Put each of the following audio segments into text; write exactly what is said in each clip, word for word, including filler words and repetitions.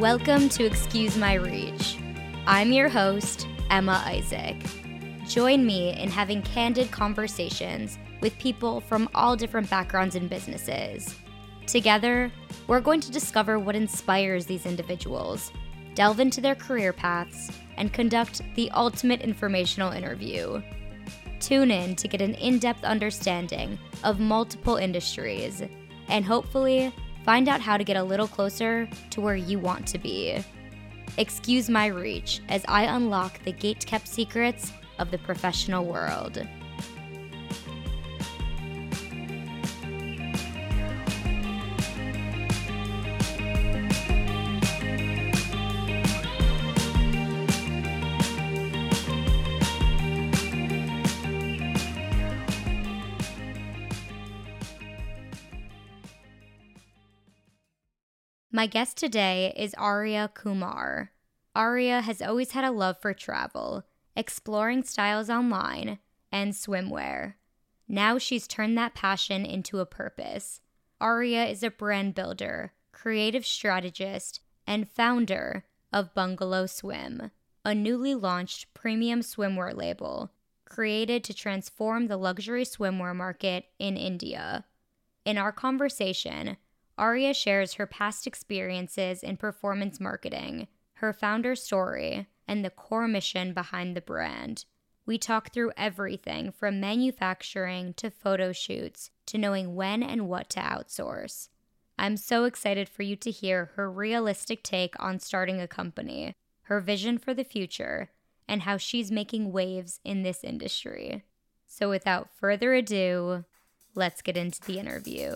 Welcome to Excuse My Reach. I'm your host, Emma Isaac. Join me in having candid conversations with people from all different backgrounds and businesses. Together, we're going to discover what inspires these individuals, delve into their career paths, and conduct the ultimate informational interview. Tune in to get an in-depth understanding of multiple industries and hopefully find out how to get a little closer to where you want to be. Excuse my reach as I unlock the gate-kept secrets of the professional world. My guest today is Arya Kumar. Arya has always had a love for travel, exploring styles online, and swimwear. Now she's turned that passion into a purpose. Arya is a brand builder, creative strategist, and founder of Bungalow Swim, a newly launched premium swimwear label created to transform the luxury swimwear market in India. In our conversation, Arya shares her past experiences in performance marketing, her founder story, and the core mission behind the brand. We talk through everything from manufacturing to photo shoots to knowing when and what to outsource. I'm so excited for you to hear her realistic take on starting a company, her vision for the future, and how she's making waves in this industry. So without further ado, let's get into the interview.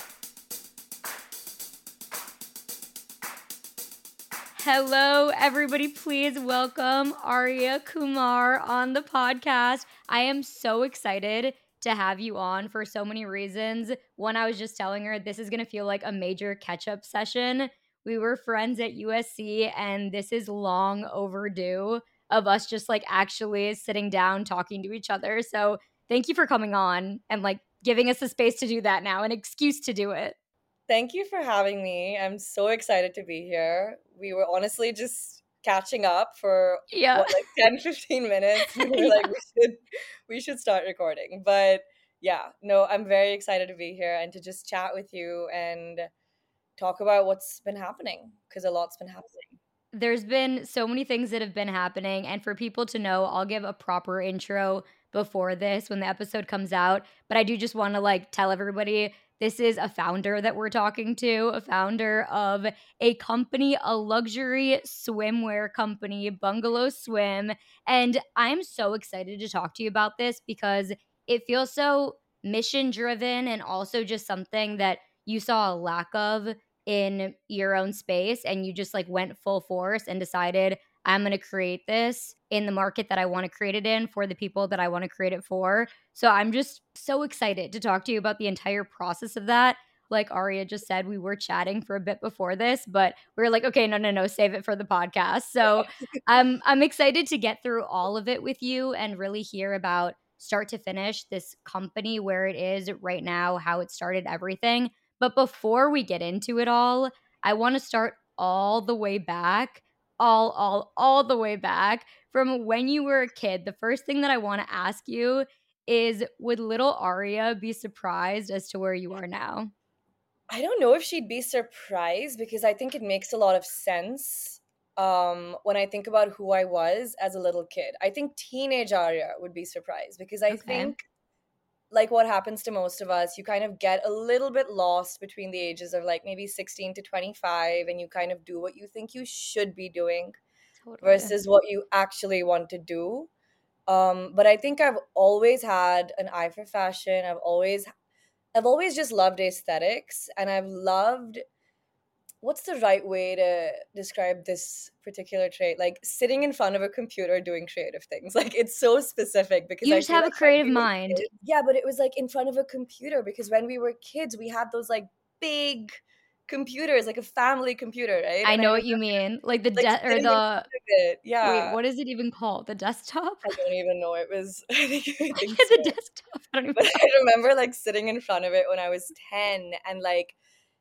Hello, everybody. Please welcome Arya Kumar on the podcast. I am so excited to have you on for so many reasons. One, I was just telling her this is going to feel like a major catch-up session. We were friends at U S C, and this is long overdue of us just like actually sitting down, talking to each other. So thank you for coming on and like giving us the space to do that now, an excuse to do it. Thank you for having me. I'm so excited to be here. We were honestly just catching up for Yeah. what, like ten, fifteen minutes. We were Yeah. like, we should we should start recording. But yeah, no, I'm very excited to be here and to just chat with you and talk about what's been happening, because a lot's been happening. There's been so many things that have been happening, and for people to know, I'll give a proper intro before this when the episode comes out, but I do just want to like tell everybody this is a founder that we're talking to, a founder of a company, a luxury swimwear company, Bungalow Swim, and I'm so excited to talk to you about this because it feels so mission driven and also just something that you saw a lack of in your own space, and you just like went full force and decided I'm going to create this in the market that I want to create it in for the people that I want to create it for. So I'm just so excited to talk to you about the entire process of that. Like Arya just said, we were chatting for a bit before this, but we were like, okay, no, no, no, save it for the podcast. So I'm I'm excited to get through all of it with you and really hear about start to finish this company, where it is right now, how it started, everything. But before we get into it all, I want to start all the way back, all, all, all the way back from when you were a kid. The first thing that I want to ask you is, would little Arya be surprised as to where you are now? I don't know if she'd be surprised, because I think it makes a lot of sense um, when I think about who I was as a little kid. I think teenage Arya would be surprised, because I Okay. think, like what happens to most of us, you kind of get a little bit lost between the ages of like maybe sixteen to twenty-five, and you kind of do what you think you should be doing Totally. versus what you actually want to do. Um, but I think I've always had an eye for fashion. I've always I've always just loved aesthetics, and I've loved, what's the right way to describe this particular trait? Like sitting in front of a computer doing creative things. Like it's so specific, because You I just feel have a like when creative we were mind. kids- yeah, but it was like in front of a computer, because when we were kids, we had those like big computers, like a family computer, right? I And know I what you remember mean. Like the like de- or sitting in front the of it. wait, Yeah. what is it even called? The desktop? I don't even know. It was I think, I think Yeah, so. the desktop. I don't even But know. I remember like sitting in front of it when I was ten, and like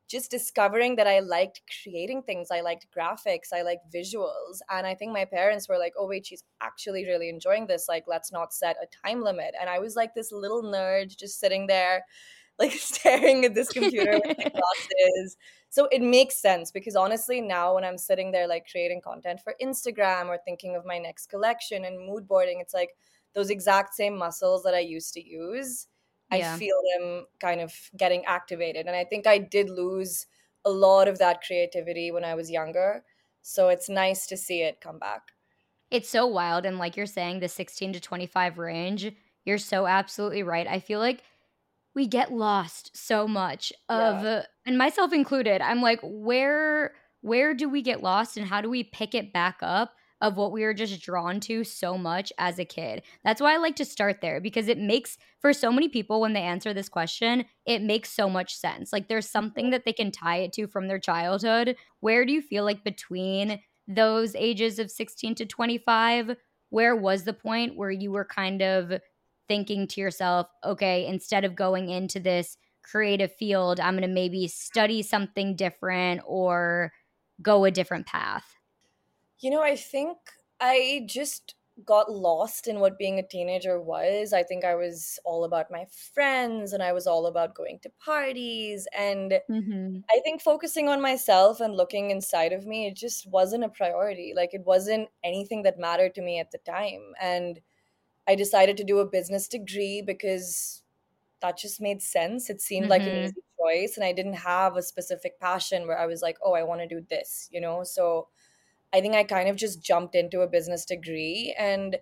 just discovering that I liked creating things. I liked graphics, I liked visuals. And I think my parents were like, oh, wait, she's actually really enjoying this. Like, let's not set a time limit. And I was like this little nerd just sitting there, like staring at this computer with my glasses. So it makes sense because honestly, now when I'm sitting there, like creating content for Instagram or thinking of my next collection and mood boarding, it's like those exact same muscles that I used to use. I Yeah. feel them kind of getting activated. And I think I did lose a lot of that creativity when I was younger. So it's nice to see it come back. It's so wild, and like you're saying, the sixteen to twenty-five range, you're so absolutely right. I feel like we get lost so much of Yeah. uh, and myself included. I'm like, where where do we get lost and how do we pick it back up of what we were just drawn to so much as a kid? That's why I like to start there because it makes for so many people when they answer this question, it makes so much sense. Like there's something that they can tie it to from their childhood. Where do you feel like between those ages of sixteen to twenty-five, where was the point where you were kind of thinking to yourself, okay, instead of going into this creative field, I'm going to maybe study something different or go a different path? You know, I think I just got lost in what being a teenager was. I think I was all about my friends and I was all about going to parties. And Mhm. I think focusing on myself and looking inside of me, it just wasn't a priority. Like, it wasn't anything that mattered to me at the time. And I decided to do a business degree because that just made sense. It seemed like an Mhm. easy choice. And I didn't have a specific passion where I was like, oh, I want to do this, you know? So, I think I kind of just jumped into a business degree. And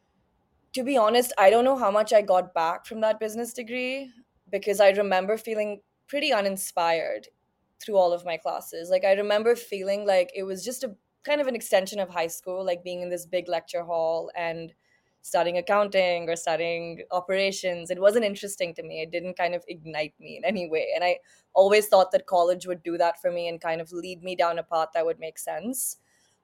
to be honest, I don't know how much I got back from that business degree because I remember feeling pretty uninspired through all of my classes. Like, I remember feeling like it was just a kind of an extension of high school, like being in this big lecture hall and studying accounting or studying operations. It wasn't interesting to me. It didn't kind of ignite me in any way. And I always thought that college would do that for me and kind of lead me down a path that would make sense.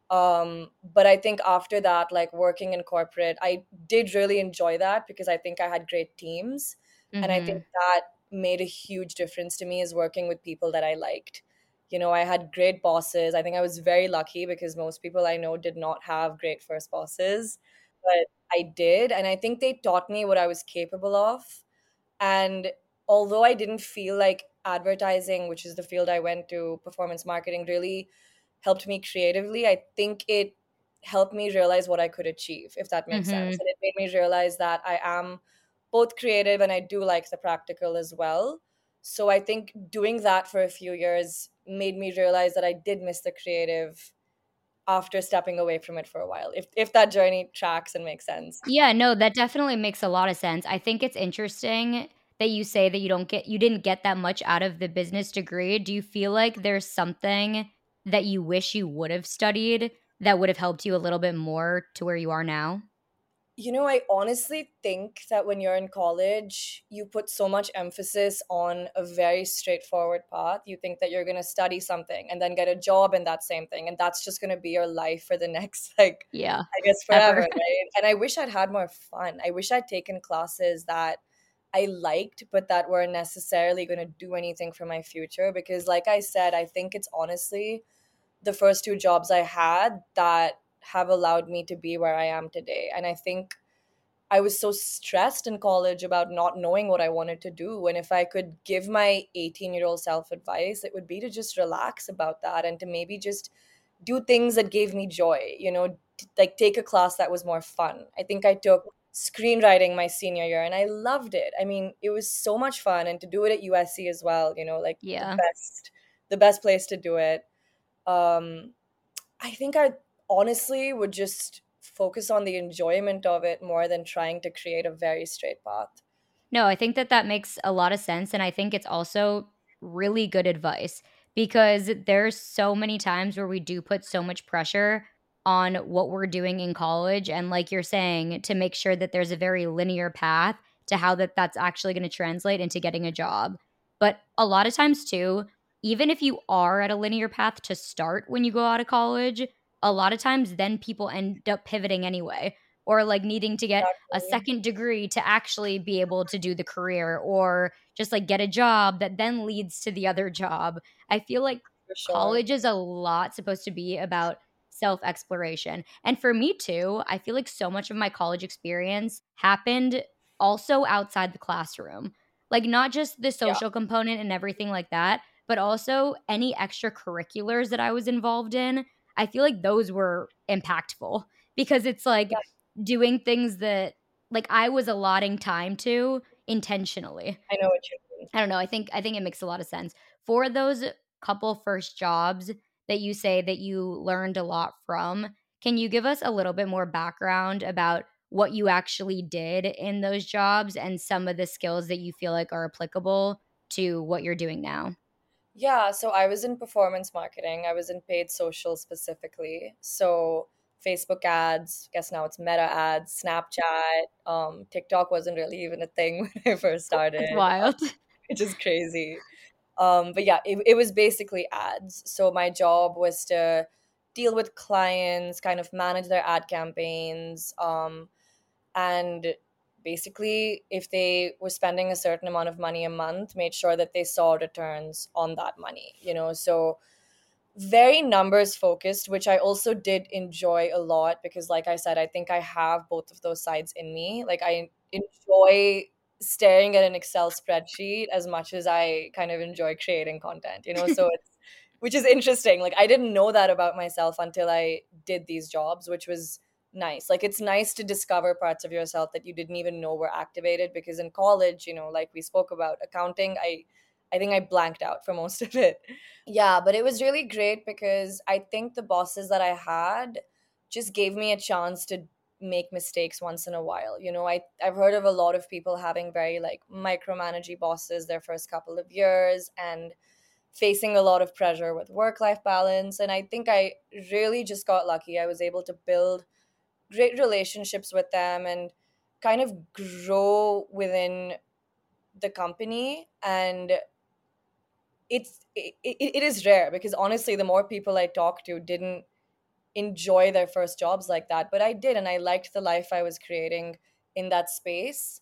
Um but I think after that, like working in corporate, I did really enjoy that because I think I had great teams, and I think Mhm. that made a huge difference to me, is working with people that I liked. You know, I had great bosses. I think I was very lucky because most people I know did not have great first bosses, but I did, and I think they taught me what I was capable of. And although I didn't feel like advertising, which is the field I went to, performance marketing, really helped me creatively, I think it helped me realize what I could achieve, if that makes sense. Mhm. And it made me realize that I am both creative and I do like the practical as well. So I think doing that for a few years made me realize that I did miss the creative after stepping away from it for a while. If if that journey tracks and makes sense. Yeah, no, that definitely makes a lot of sense. I think it's interesting that you say that you don't get you didn't get that much out of the business degree. Do you feel like there's something that you wish you would have studied that would have helped you a little bit more to where you are now? You know, I honestly think that when you're in college, you put so much emphasis on a very straightforward path. You think that you're going to study something and then get a job in that same thing, and that's just going to be your life for the next, like, Yeah, I guess forever, ever. right? And I wish I'd had more fun. I wish I'd taken classes that I liked, but that weren't necessarily going to do anything for my future. Because, like I said, I think it's honestly the first two jobs I had that have allowed me to be where I am today. And I think I was so stressed in college about not knowing what I wanted to do. And if I could give my eighteen year old self advice, it would be to just relax about that and to maybe just do things that gave me joy, you know, t- like take a class that was more fun. I think I took screenwriting my senior year and I loved it. I mean, it was so much fun, and to do it at U S C as well, you know, like the Yeah. best the best place to do it. Um I think I honestly would just focus on the enjoyment of it more than trying to create a very straight path. No, I think that that makes a lot of sense, and I think it's also really good advice because there's so many times where we do put so much pressure on what we're doing in college, and like you're saying, to make sure that there's a very linear path to how that that's actually going to translate into getting a job. But a lot of times too, even if you are at a linear path to start when you go out of college, a lot of times then people end up pivoting anyway, or like needing to get a Exactly. second degree to actually be able to do the career, or just like get a job that then leads to the other job. I feel like For sure. college is a lot supposed to be about self exploration. And for me too, I feel like so much of my college experience happened also outside the classroom. Like, not just the Yeah. social component and everything like that, but also any extracurriculars that I was involved in. I feel like those were impactful because it's like Yeah. doing things that like I was allotting time to intentionally. I know what you mean. I don't know. I think I think it makes a lot of sense. For those couple first jobs that you say that you learned a lot from, can you give us a little bit more background about what you actually did in those jobs and some of the skills that you feel like are applicable to what you're doing now? Yeah, so I was in performance marketing. I was in paid social specifically. So Facebook ads, guess now it's Meta ads, Snapchat, um, TikTok wasn't really even a thing when I first That's started, um, wild. which is crazy. Um, but yeah, it, it was basically ads. So my job was to deal with clients, kind of manage their ad campaigns, um, and basically if they were spending a certain amount of money a month, made sure that they saw returns on that money, you know. So very numbers focused, which I also did enjoy a lot because like I said, I think I have both of those sides in me. Like I enjoy staring at an Excel spreadsheet as much as I kind of enjoy creating content, you know. So it's, which is interesting. Like I didn't know that about myself until I did these jobs, which was nice. Like it's nice to discover parts of yourself that you didn't even know were activated, because in college, you know, like we spoke about accounting, I I think I blanked out for most of it. Yeah, but it was really great because I think the bosses that I had just gave me a chance to make mistakes once in a while. You know, I I've heard of a lot of people having very like micromanaging bosses their first couple of years and facing a lot of pressure with work-life balance, and I think I really just got lucky. I was able to build great relationships with them and kind of grow within the company. And it's it, it it is rare because honestly the more people I talk to didn't enjoy their first jobs like that, but I did, and I liked the life I was creating in that space.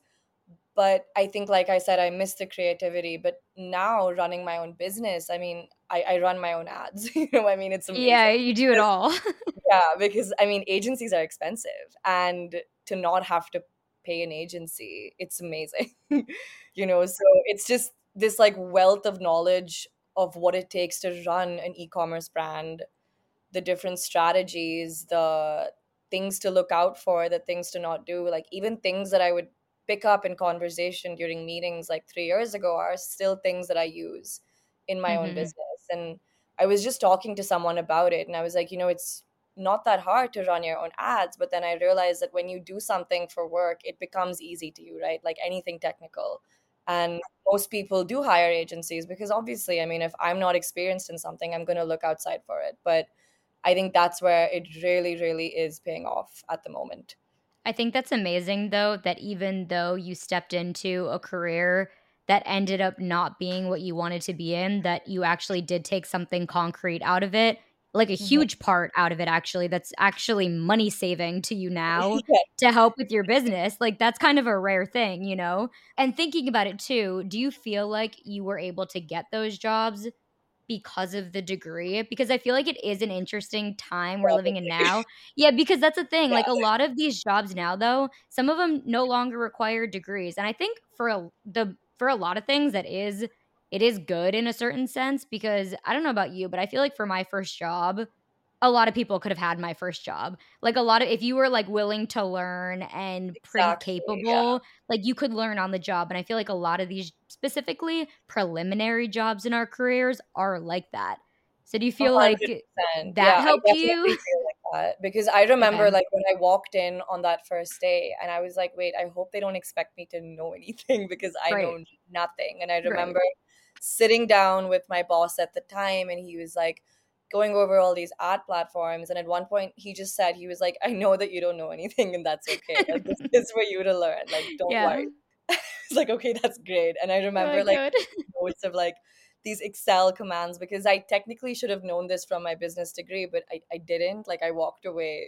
But I think, like I said, I missed the creativity. But now running my own business, I mean, i, I run my own ads. You know, I mean, it's Yeah, amazing. you do it all. Yeah, because I mean, agencies are expensive, and to not have to pay an agency, it's amazing. You know, so it's just this like wealth of knowledge of what it takes to run an e-commerce brand, the different strategies, the things to look out for, the things to not do, like even things that I would pick up in conversation during meetings like three years ago are still things that I use in my own Mhm. business. And I was just talking to someone about it, and I was like, you know, it's not that hard to run your own ads. But then I realized that when you do something for work, it becomes easy to you, right? Like anything technical. And most people do hire agencies because obviously, I mean, if I'm not experienced in something, I'm going to look outside for it. But I think that's where it really, really is paying off at the moment. I think that's amazing though, that even though you stepped into a career that ended up not being what you wanted to be in, that you actually did take something concrete out of it, like a Mhm. huge part out of it actually, that's actually money saving to you now Yeah, to help with your business. Like that's kind of a rare thing, you know? And thinking about it too, do you feel like you were able to get those jobs because of the degree? Because I feel like it is an interesting time we're living in probably. now. Yeah, because that's the thing, like, a Yeah, lot of these jobs now, though, some of them no longer require degrees, and I think for a the for a lot of things that is it is good in a certain sense because I don't know about you, but I feel like for my first job, a lot of people could have had my first job. Like, a lot of if you were, like, willing to learn and pretty exactly. Yeah, capable, like, you could learn on the job, and I feel like a lot of these, specifically preliminary jobs in our careers, are like that. So do you a feel hundred like percent. that Yeah, I helped definitely you? feel like that because I remember Okay, like when I walked in on that first day and I was like, wait, I hope they don't expect me to know anything because I right, know nothing. And I right. remember sitting down with my boss at the time, and he was like going over all these ad platforms, and at one point he just said, he was like, I know that you don't know anything and that's okay, like this is for you to learn, like don't Yeah. worry. It's like, okay, that's great. And I Oh, remember like good. notes of like these Excel commands because I technically should have known this from my business degree, but I, I didn't. Like I walked away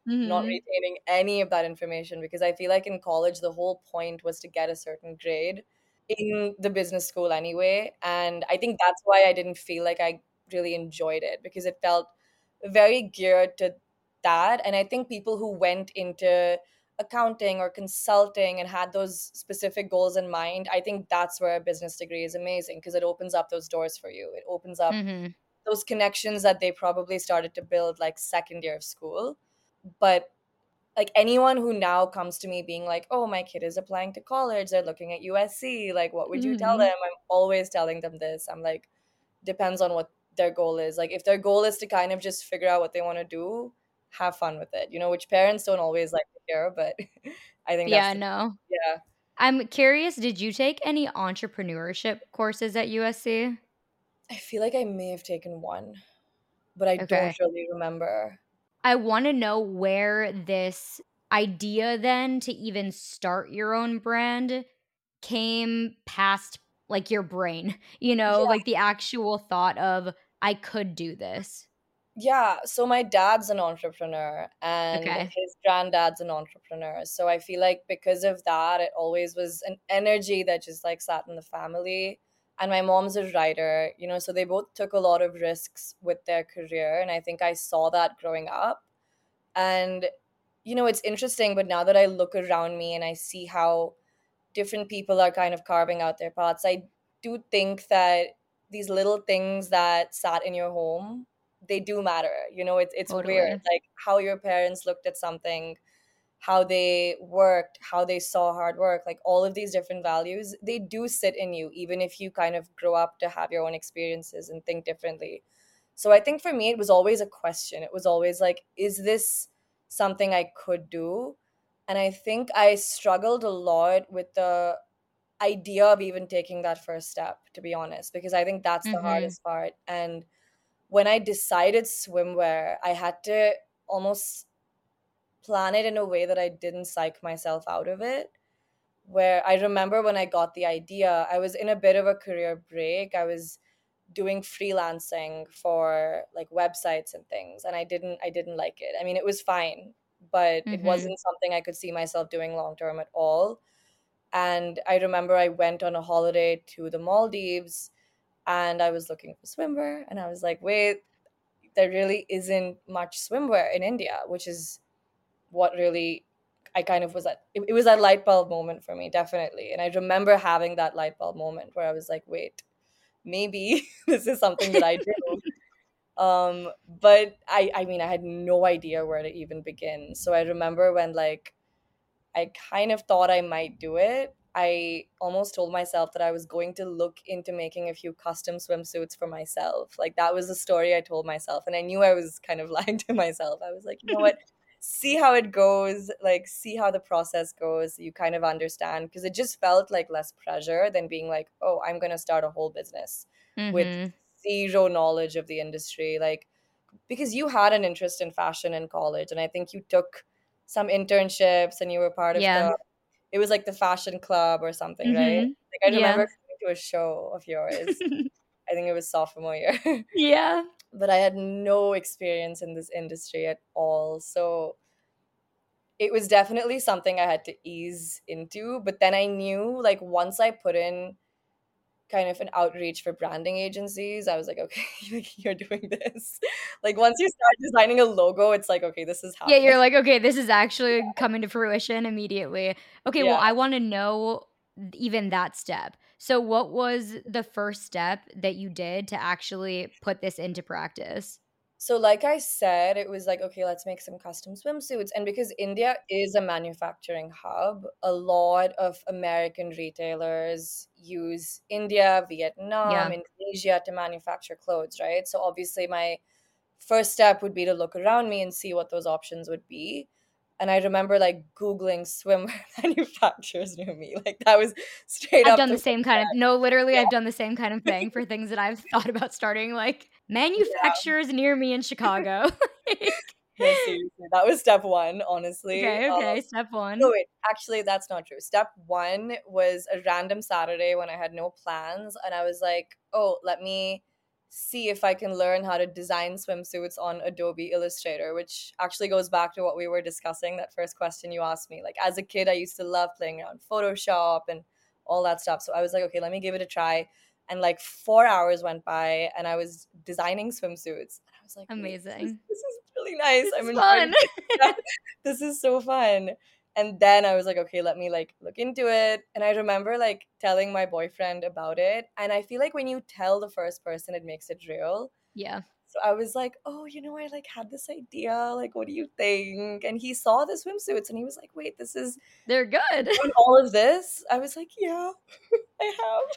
not Mhm. retaining any of that information, because I feel like in college the whole point was to get a certain grade in the business school anyway. And I think that's why I didn't feel like I really enjoyed it, because it felt very geared to that. And I think people who went into accounting or consulting and had those specific goals in mind, I think that's where a business degree is amazing, because it opens up those doors for you. It opens up Mhm. those connections that they probably started to build like second year of school. But like anyone who now comes to me being like, oh, my kid is applying to college, they're looking at U S C, like, what would you tell them? Mhm. I'm always telling them this. I'm like, depends on what their goal is. Like, if their goal is to kind of just figure out what they want to do, have fun with it, you know, which parents don't always like to hear, but I think that's Yeah, the, no. yeah. I'm curious, did you take any entrepreneurship courses at U S C? I feel like I may have taken one, but I don't Okay. really remember. I wanna know where this idea then to even start your own brand came past, like, your brain, you know, Yeah. like, the actual thought of, "I could do this." Yeah, so my dad's an entrepreneur and Okay. his granddad's an entrepreneur. So I feel like because of that, it always was an energy that just like sat in the family. And my mom's a writer, you know, so they both took a lot of risks with their career. And I think I saw that growing up. And, you know, it's interesting, but now that I look around me and I see how different people are kind of carving out their paths, I do think that these little things that sat in your home, they do matter. You know, it's it's weird. Totally. Like how your parents looked at something, how they worked, how they saw hard work, like all of these different values, they do sit in you, even if you kind of grow up to have your own experiences and think differently. So I think for me, it was always a question. It was always like, is this something I could do? And I think I struggled a lot with the idea of even taking that first step, to be honest, because I think that's the Mhm. hardest part. And when I decided swimwear, I had to almost plan it in a way that I didn't psych myself out of it. Where I remember when I got the idea, I was in a bit of a career break. I was doing freelancing for like websites and things, and I didn't I didn't like it. I mean, it was fine, but it Mhm. wasn't something I could see myself doing long term at all. And I remember I went on a holiday to the Maldives and I was looking for swimwear and I was like, wait, there really isn't much swimwear in India, which is what really I kind of was at. It, it was that light bulb moment for me, definitely. And I remember having that light bulb moment where I was like, wait, maybe this is something that I do. Um, but I, I mean, I had no idea where to even begin. So I remember when like I kind of thought I might do it. I almost told myself that I was going to look into making a few custom swimsuits for myself. Like that was the story I told myself. And I knew I was kind of lying to myself. I was like, you know what? See how it goes, like, see how the process goes. You kind of understand because it just felt like less pressure than being like, oh, I'm going to start a whole business with Mhm. zero knowledge of the industry. Like, because you had an interest in fashion in college and I think you took some internships and you were part of Yeah. the it was like the fashion club or something, right? Mhm. Like I remember Yeah. coming to a show of yours. I think it was sophomore year. Yeah. But I had no experience in this industry at all. So it was definitely something I had to ease into. But then I knew like once I put in kind of an outreach for branding agencies, I was like, okay, you're doing this. Like once you start designing a logo, it's like, okay, this is Yeah, happening. you're like, "Okay, this is actually coming to fruition immediately." Okay, well, Yeah. I wanna know even that step. So what was the first step that you did to actually put this into practice? So, like I said, it was like, okay, let's make some custom swimsuits. And because India is a manufacturing hub, a lot of American retailers use India, Vietnam, Yeah. Indonesia to manufacture clothes, right? So, obviously, my first step would be to look around me and see what those options would be. And I remember like Googling swimwear manufacturers near me. Like, that was straight I've up done the the first same kind of step. no, literally, Yeah. I've done the same kind of thing for things that I've thought about starting, like, Yeah. manufacturers near me in Chicago. Like No, seriously. That was step one, honestly. Okay, Um, okay, step No, one. wait, actually, that's not true. Step one was a random Saturday when I had no plans, and I was like, oh, let me see if I can learn how to design swimsuits on Adobe Illustrator, which actually goes back to what we were discussing, that first question you asked me. Like, as a kid, I used to love playing around Photoshop and all that stuff. So I was like, okay, let me give it a try. And like four hours went by and I was designing swimsuits. And I was like, wait, this is, Amazing. this is really nice. This I'm is enjoying fun. it. This is so fun. And then I was like, okay, let me like look into it. And I remember like telling my boyfriend about it. And I feel like when you tell the first person, it makes it real. Yeah. So I was like, oh, you know, I like had this idea. Like, what do you think? And he saw the swimsuits and he was like, wait, this is They're good. doing all of this? I was like, yeah, I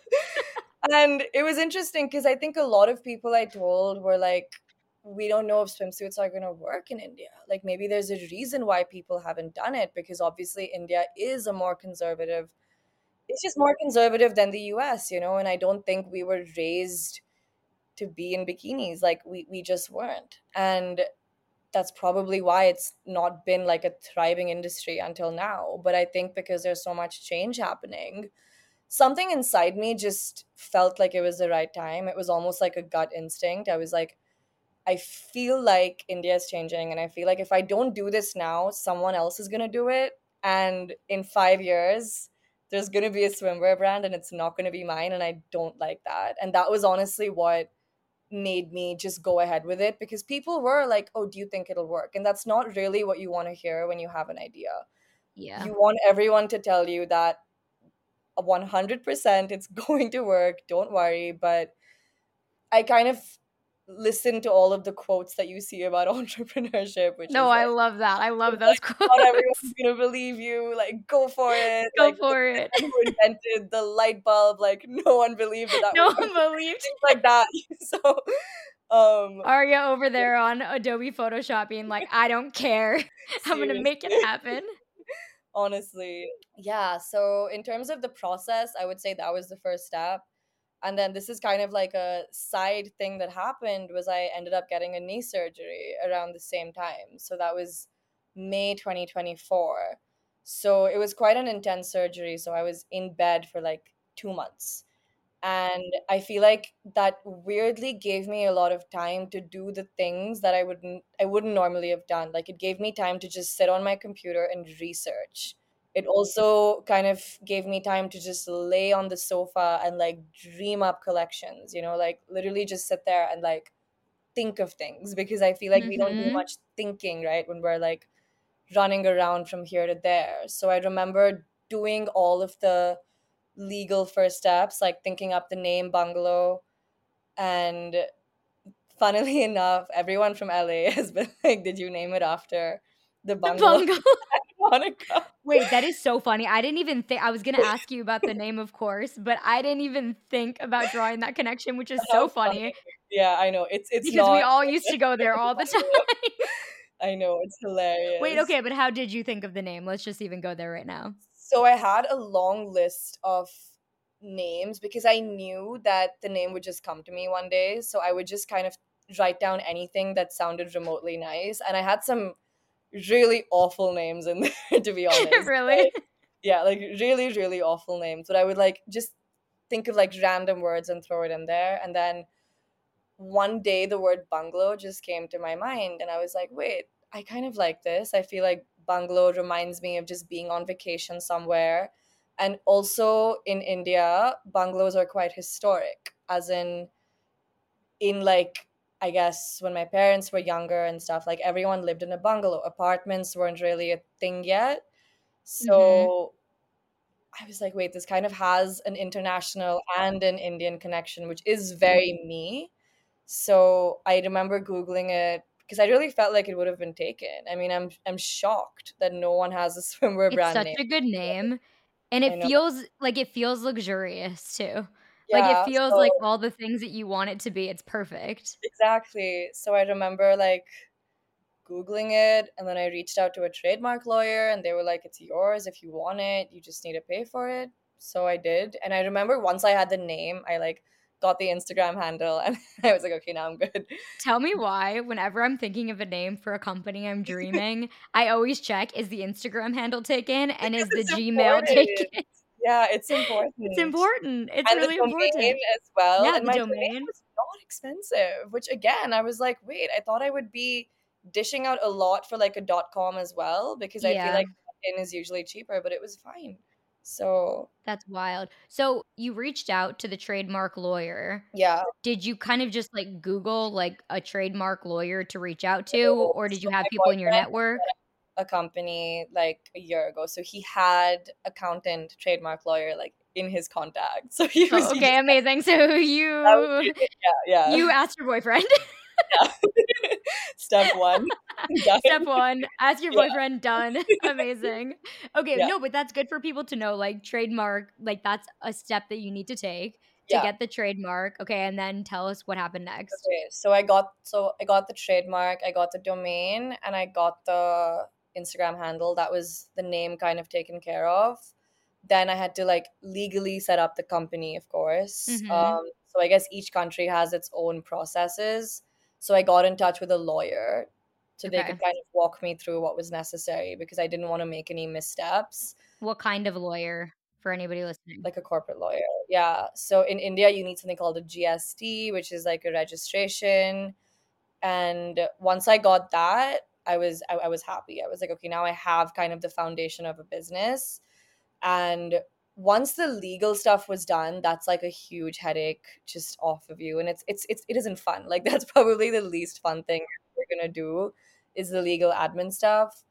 have. And it was interesting because I think a lot of people I told were like, we don't know if swimsuits are going to work in India. Like, maybe there's a reason why people haven't done it, because obviously India is a more conservative, it's just more conservative than the U S, you know, and I don't think we were raised to be in bikinis. Like, we, we just weren't. And that's probably why it's not been like a thriving industry until now. But I think because there's so much change happening, something inside me just felt like it was the right time. It was almost like a gut instinct. I was like, I feel like India is changing, and I feel like if I don't do this now, someone else is going to do it. And in five years, there's going to be a swimwear brand and it's not going to be mine. And I don't like that. And that was honestly what made me just go ahead with it, because people were like, oh, do you think it'll work? And that's not really what you want to hear when you have an idea. Yeah. You want everyone to tell you that one hundred percent it's going to work, don't worry. But I kind of listen to all of the quotes that you see about entrepreneurship, which No, is I like, love that. I love those like, quotes. not everyone's gonna believe you, like, go for it. Go Like, the for it. man who invented the light bulb, like, no one believed that that No would one work. believed. Things like that. So um Arya over there on Adobe Photoshop being like, I don't care. I'm going to make it seriously. happen. Honestly. Yeah, so in terms of the process, I would say that was the first step. And then this is kind of like a side thing that happened, was I ended up getting a knee surgery around the same time. So that was May twenty twenty-four. So it was quite an intense surgery. So I was in bed for like two months. And I feel like that weirdly gave me a lot of time to do the things that I wouldn't I wouldn't normally have done. Like, it gave me time to just sit on my computer and research. It also kind of gave me time to just lay on the sofa and like dream up collections, you know, like literally just sit there and like think of things, because I feel like we don't do Mm-hmm. much thinking, right? When we're like running around from here to there. So I remember doing all of the legal first steps, like thinking up the name Bungalow. And funnily enough, everyone from L A has been like, did you name it after the The bungalow bungle. at Monaco? Wait, that is so funny. I didn't even think, I was going to ask you about the name, of course, but I didn't even think about drawing that connection, which is How so funny. funny Yeah, I know. It's it's because we not all used to go there all the bungalow. time. I know, it's Wait, hilarious. okay, but how did you think of the name? Let's just even go there right now. So I had a long list of names because I knew that the name would just come to me one day. So I would just kind of write down anything that sounded remotely nice. And I had some really awful names in there, to be honest. Really? Like, yeah, like really, really awful names. But I would like just think of like random words and throw it in there. And then one day the word bungalow just came to my mind. And I was like, wait, I kind of like this. I feel like bungalow reminds me of just being on vacation somewhere. And also in India, bungalows are quite historic, as in, in like, I guess when my parents were younger and stuff, like everyone lived in a bungalow. Apartments weren't really a thing yet. Mm-hmm. So I was like, wait, this kind of has an international and an Indian connection, which is very me. So I remember Googling it because I really felt like it would have been taken. I mean, I'm I'm shocked that no one has a swimwear It's brand such name. a good name, and I it know. feels like it feels luxurious too. Like, it Yeah. feels So like all the things that you want it to be. It's perfect. exactly. So I remember like Googling it, and then I reached out to a trademark lawyer and they were like, it's yours if you want it, you just need to pay for it. So I did. And I remember once I had the name, I like got the Instagram handle and I was like, okay, now I'm good. Tell me why, whenever I'm thinking of a name for a company I'm dreaming, I always check, is the Instagram handle taken and is Because the it's Gmail important. taken? Yeah, it's It's important. important. It's And the really domain important. as well. Yeah, And the my domain domain. was not expensive, which again, I was like, wait, I thought I would be dishing out a lot for like a dot com as well, because I feel Yeah. like in is usually cheaper, but it was fine. So That's wild. So you reached out to the trademark lawyer. yeah. Did you kind of just like Google like a trademark lawyer to reach out to, or did So you have my people in your boyfriend network? a company like a year ago. So he had accountant, trademark lawyer like in his contact. So he was Oh, he okay, just amazing. So that was you it. Yeah, you yeah. asked your boyfriend. Yeah. Step one. Done. Step one, ask your Yeah. boyfriend, done. Amazing. Okay, Yeah. no, but that's good for people to know, like, trademark, like, that's a step that you need to take to Yeah. get the trademark. Okay, and then tell us what happened next. Okay. So I got so I got the trademark, I got the domain, and I got the Instagram handle. That was the name kind of taken care of. Then I had to like legally set up the company, of course. Mhm. Um, so I guess each country has its own processes. So I got in touch with a lawyer so they could Okay. kind of walk me through what was necessary because I didn't want to make any missteps, What kind of lawyer for anybody listening? like a corporate lawyer. Yeah. So in India, you need something called a G S T, which is like a registration. And once I got that, I was I, I was happy. I was like, okay, now I have kind of the foundation of a business. And once the legal stuff was done, that's like a huge headache just off of you. And it's it's it's it isn't fun. Like that's probably the least fun thing we're gonna do is the legal admin stuff.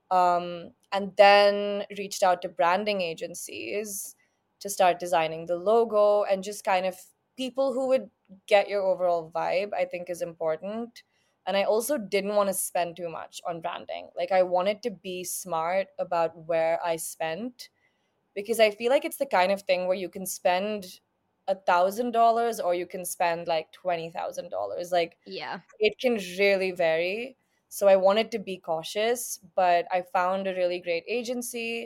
Um, and then reached out to branding agencies to start designing the logo and just kind of people who would get your overall vibe, I think is important. And I also didn't want to spend too much on branding. Like I wanted to be smart about where I spent because I feel like it's the kind of thing where you can spend a thousand dollars or you can spend like twenty thousand dollars. Like Yeah. it can really vary. So I wanted to be cautious, but I found a really great agency,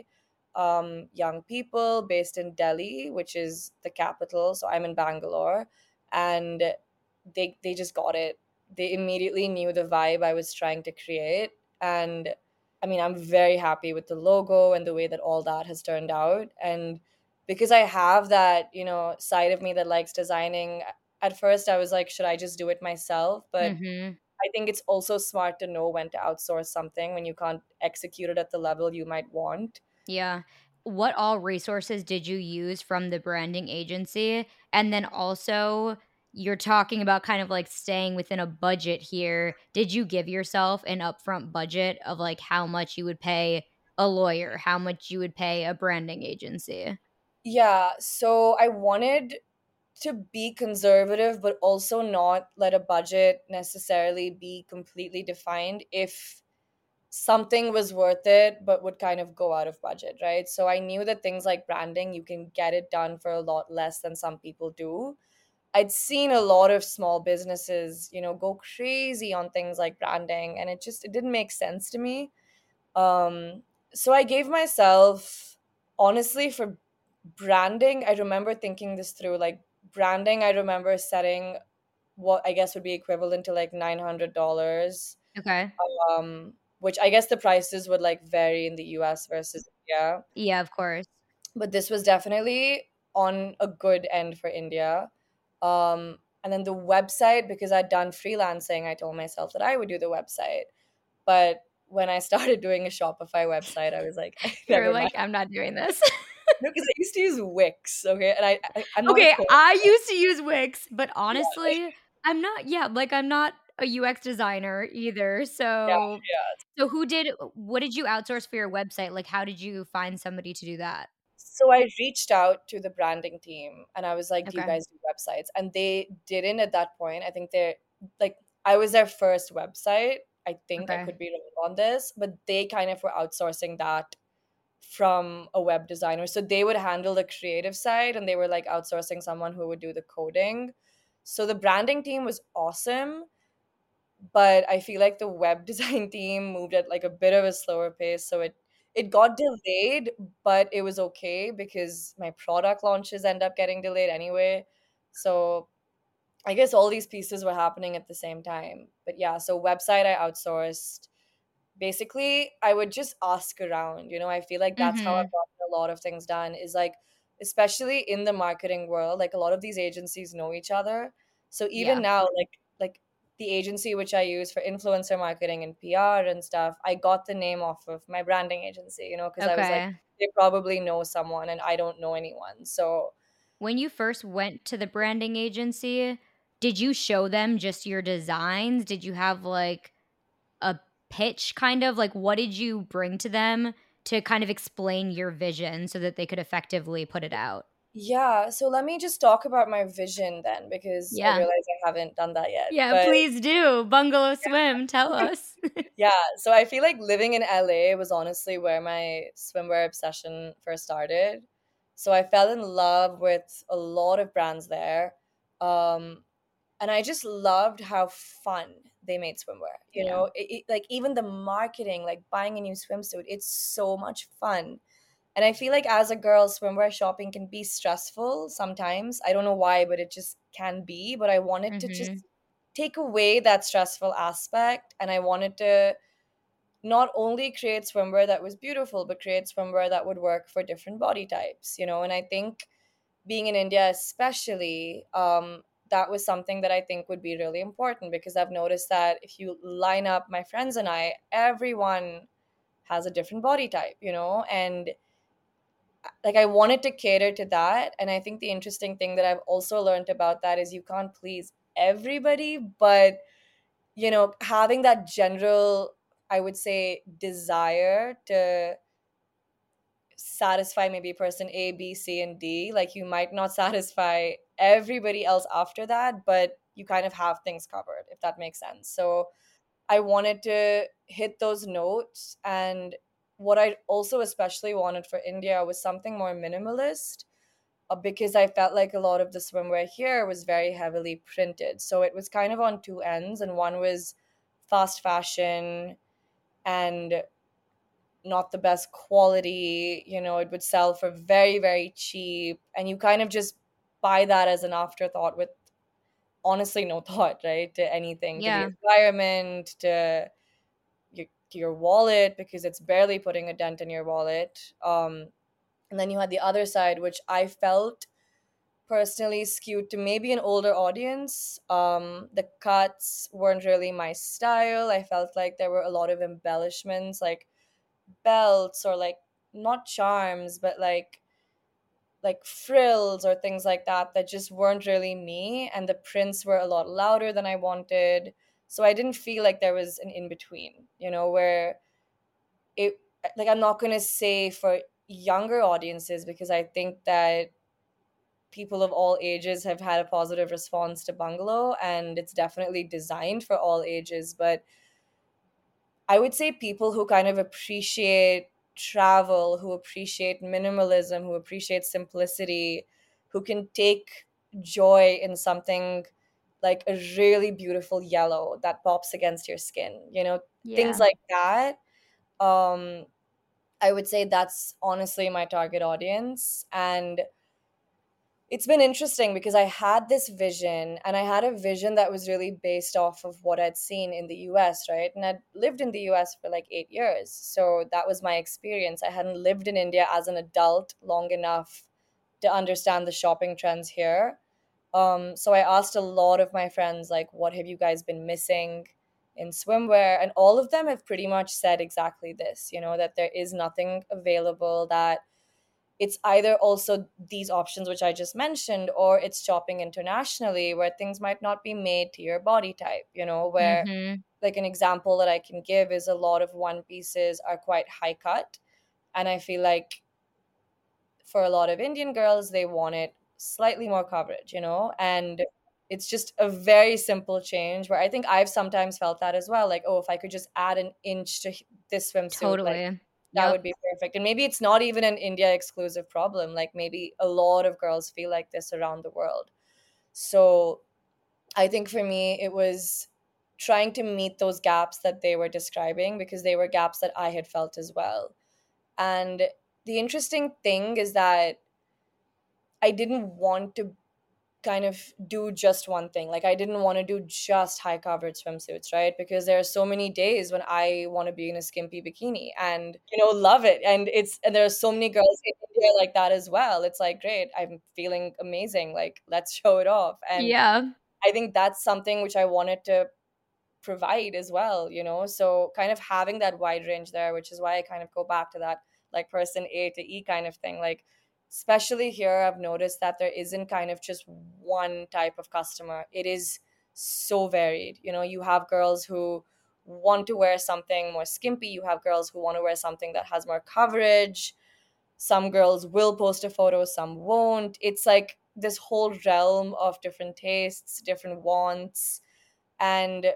um, young people based in Delhi, which is the capital. So I'm in Bangalore, and they they just got it. They immediately knew the vibe I was trying to create, and I mean, I'm very happy with the logo and the way that all that has turned out. And because I have that, you know, side of me that likes designing, at first I was like, should I just do it myself? But Mhm. I think it's also smart to know when to outsource something when you can't execute it at the level you might want. Yeah. What all resources did you use from the branding agency? And then also, you're talking about kind of like staying within a budget here. Did you give yourself an upfront budget of like how much you would pay a lawyer, how much you would pay a branding agency? Yeah, so I wanted to be conservative, but also not let a budget necessarily be completely defined if something was worth it, but would kind of go out of budget, right? So I knew that things like branding, you can get it done for a lot less than some people do. I'd seen a lot of small businesses, you know, go crazy on things like branding, and it just it didn't make sense to me. Um, so I gave myself, honestly, for branding, I remember thinking this through. Like branding, I remember setting what I guess would be equivalent to like nine hundred dollars, Okay. um, which I guess the prices would like vary in the U S versus India. Yeah, of course. But this was definitely on a good end for India. Um, and then the website, because I'd done freelancing, I told myself that I would do the website. But when I started doing a Shopify website, I was like, You're never mind. like, I'm not doing this. No, because I used to use Wix, okay, and I, I I'm not a Okay, pro. I used to use Wix, but Yeah, honestly, I'm not yeah, like, I'm not a U X designer either, yeah, so yeah. so who did what did you outsource for your website? Like, how did you find somebody to do that? So I reached out to the branding team and I was like, "Do you Okay, guys do websites?" And they didn't at that point. I think they're like, I was their first website. I think I okay. could be wrong on this, but they kind of were outsourcing that from a web designer. So they would handle the creative side and they were like outsourcing someone who would do the coding. So the branding team was awesome, but I feel like the web design team moved at like a bit of a slower pace. So it it got delayed, but it was okay because my product launches end up getting delayed anyway. So I guess all these pieces were happening at the same time. But yeah, so website I outsourced. Basically, I would just ask around. You know, I feel like that's how I've Mhm. gotten a lot of things done is like, especially in the marketing world, like a lot of these agencies know each other. So Yeah. even now, like like the agency which I use for influencer marketing and P R and stuff, I got the name off of my branding agency, you know, because I was like, Okay. they probably know someone and I don't know anyone. So When you first went to the branding agency, did you show them just your designs? Did you have like a pitch kind of? Like what did you bring to them to kind of explain your vision so that they could effectively put it out? yeah, so let me just talk about my vision then, because I Yeah. realize I haven't done that yet. Yeah, But please do. Bungalow Swim, tell us. yeah, so I feel like living in L A was honestly where my swimwear obsession first started. So I fell in love with a lot of brands there. Um, and I just loved how fun they made swimwear. You Yeah. know, it, it, like even the marketing, like buying a new swimsuit, it's so much fun. And I feel like as a girl, swimwear shopping can be stressful sometimes. I don't know why, but it just can be. But I wanted to just Mhm. take away that stressful aspect. And I wanted to not only create swimwear that was beautiful, but create swimwear that would work for different body types, you know? And I think being in India, especially, um, that was something that I think would be really important, because I've noticed that if you line up my friends and I, everyone has a different body type, you know? And like I wanted to cater to that. And I think the interesting thing that I've also learned about that is you can't please everybody, but you know, having that general, I would say, desire to satisfy maybe person A, B, C, and D. Like you might not satisfy everybody else after that, but you kind of have things covered, if that makes sense. So I wanted to hit those notes. And what I also especially wanted for India was something more minimalist, uh, because I felt like a lot of the swimwear here was very heavily printed. So it was kind of on two ends, and one was fast fashion and not the best quality. You know, it would sell for very, very cheap, and you kind of just buy that as an afterthought with honestly no thought, right? To anything, to the Yeah. environment, to your, to your wallet, because it's barely putting a dent in your wallet. Um, and then you had the other side, which I felt personally skewed to maybe an older audience. Um, the cuts weren't really my style. I felt like there were a lot of embellishments, like belts or like not charms, but like like frills or things like that that just weren't really me. And the prints were a lot louder than I wanted. So I didn't feel like there was an in between, you know, where it like I'm not gonna say for younger audiences, because I think that people of all ages have had a positive response to Bungalow, and it's definitely designed for all ages. But I would say people who kind of appreciate travel, who appreciate minimalism, who appreciate simplicity, who can take joy in something like a really beautiful yellow that pops against your skin, you know, things Yeah. like that. Um, I would say that's honestly my target audience. And it's been interesting because I had this vision, and I had a vision that was really based off of what I'd seen in the U S, right? And I'd lived in the U S for like eight years. So that was my experience. I hadn't lived in India as an adult long enough to understand the shopping trends here. Um, so I asked a lot of my friends, like, what have you guys been missing in swimwear? And all of them have pretty much said exactly this, you know, that there is nothing available, that it's either also these options which I just mentioned, or it's shopping internationally where things might not be made to your body type, you know, where Mhm. like an example that I can give is a lot of one pieces are quite high cut. And I feel like for a lot of Indian girls, they want it slightly more coverage, you know, and it's just a very simple change where I think I've sometimes felt that as well. Like, oh, if I could just add an inch to this swimsuit, like Totally. that Yep. would be perfect. And maybe it's not even an India exclusive problem. Like maybe a lot of girls feel like this around the world. So I think for me, it was trying to meet those gaps that they were describing, because they were gaps that I had felt as well. And the interesting thing is that I didn't want to kind of do just one thing. Like I didn't want to do just high covered swimsuits, right? Because there are so many days when I want to be in a skimpy bikini and, you know, love it. And it's and there are so many girls in India like that as well. It's like, great, I'm feeling amazing. Like let's show it off. And Yeah. I think that's something which I wanted to provide as well, you know? So kind of having that wide range there, which is why I kind of go back to that like person A to E kind of thing. Like, especially here, I've noticed that there isn't kind of just one type of customer. It is so varied. You know, you have girls who want to wear something more skimpy, you have girls who want to wear something that has more coverage. Some girls will post a photo, some won't. It's like this whole realm of different tastes, different wants. And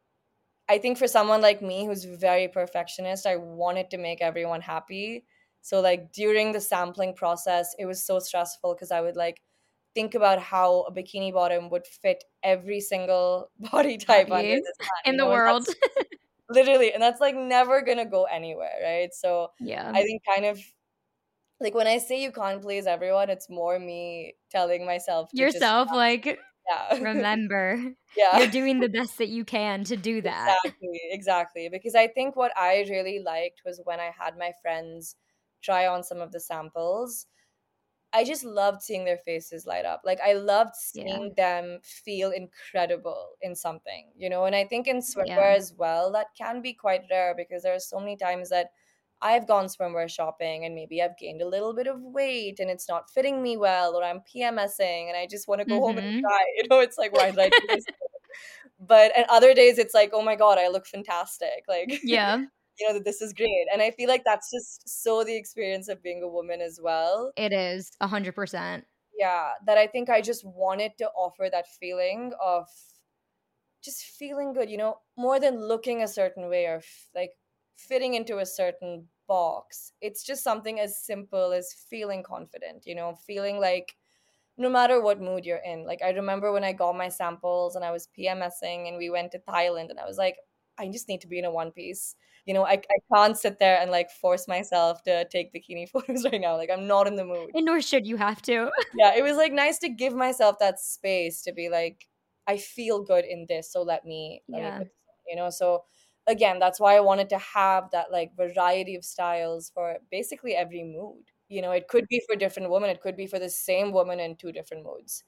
I think for someone like me who's very perfectionist, I wanted to make everyone happy. So like during the sampling process, it was so stressful because I would like think about how a bikini bottom would fit every single body type under body the sun, in you the know, and world. that's literally, and that's like never gonna go anywhere, right? So Yeah. I think kind of like when I say you can't please everyone, it's more me telling myself to just Yourself, like, yeah. remember, Yeah. you're doing the best that you can to do that. Exactly, exactly. Because I think what I really liked was when I had my friends try on some of the samples. I just loved seeing their faces light up. Like I loved Yeah. seeing them feel incredible in something, you know. And I think in Yeah. swimwear as well, that can be quite rare because there are so many times that I've gone swimwear shopping and maybe I've gained a little bit of weight and it's not fitting me well, or I'm PMSing and I just want to go home and Mhm. cry. You know, it's like, why did I do this? But and other days it's like, oh my god, I look fantastic. Like, Yeah, you know, that this is great. And I feel like that's just so the experience of being a woman as well. it is one hundred percent. Yeah, that I think I just wanted to offer that feeling of just feeling good, you know, more than looking a certain way or f- like fitting into a certain box. It's just something as simple as feeling confident, you know, feeling like no matter what mood you're in. Like I remember when I got my samples and I was PMSing and we went to Thailand and I was like, I just need to be in a one piece. You know, I, I can't sit there and like force myself to take bikini photos right now. Like I'm not in the mood. And nor should you have to. Yeah, it was like nice to give myself that space to be like, I feel good in this, so let me let me Yeah. put this on, you know. So again, that's why I wanted to have that like variety of styles for basically every mood. You know, it could be for different women, it could be for the same woman in two different moods.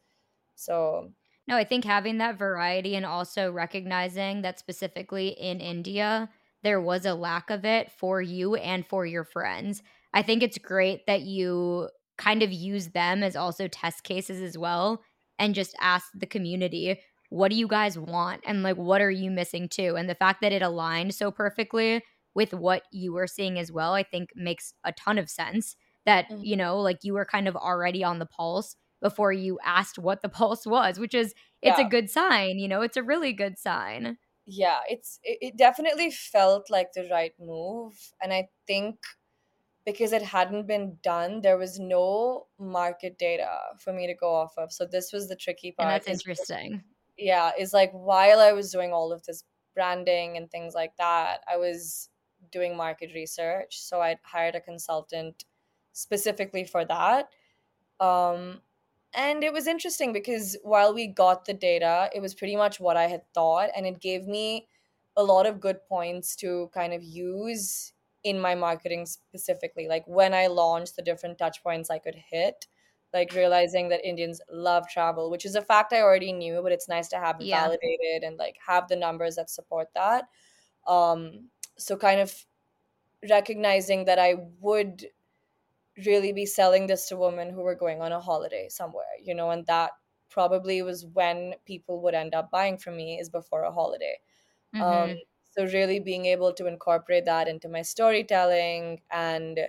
So No, I think having that variety and also recognizing that specifically in India, there was a lack of it for you and for your friends. I think it's great that you kind of use them as also test cases as well and just ask the community, what do you guys want? And like, what are you missing too? And the fact that it aligned so perfectly with what you were seeing as well, I think makes a ton of sense that, mhm, you know, like you were kind of already on the pulse before you asked what the pulse was, which is it's a yeah, good sign, you know, it's a really good sign. yeah, it's it, it definitely felt like the right move, and I think because it hadn't been done, there was no market data for me to go off of. So this was the tricky And part. that's Is interesting. yeah, is like while I was doing all of this branding and things like that, I was doing market research. So I hired a consultant specifically for that. Um, and it was interesting because while we got the data, it was pretty much what I had thought, and it gave me a lot of good points to kind of use in my marketing specifically. Like when I launched the different touch points I could hit, like realizing that Indians love travel, which is a fact I already knew, but it's nice to have it Yeah. validated and like have the numbers that support that. Um, so kind of recognizing that I would really be selling this to women who were going on a holiday somewhere, you know, and that probably was when people would end up buying from me is before a holiday. Um, Mhm. so really being able to incorporate that into my storytelling, and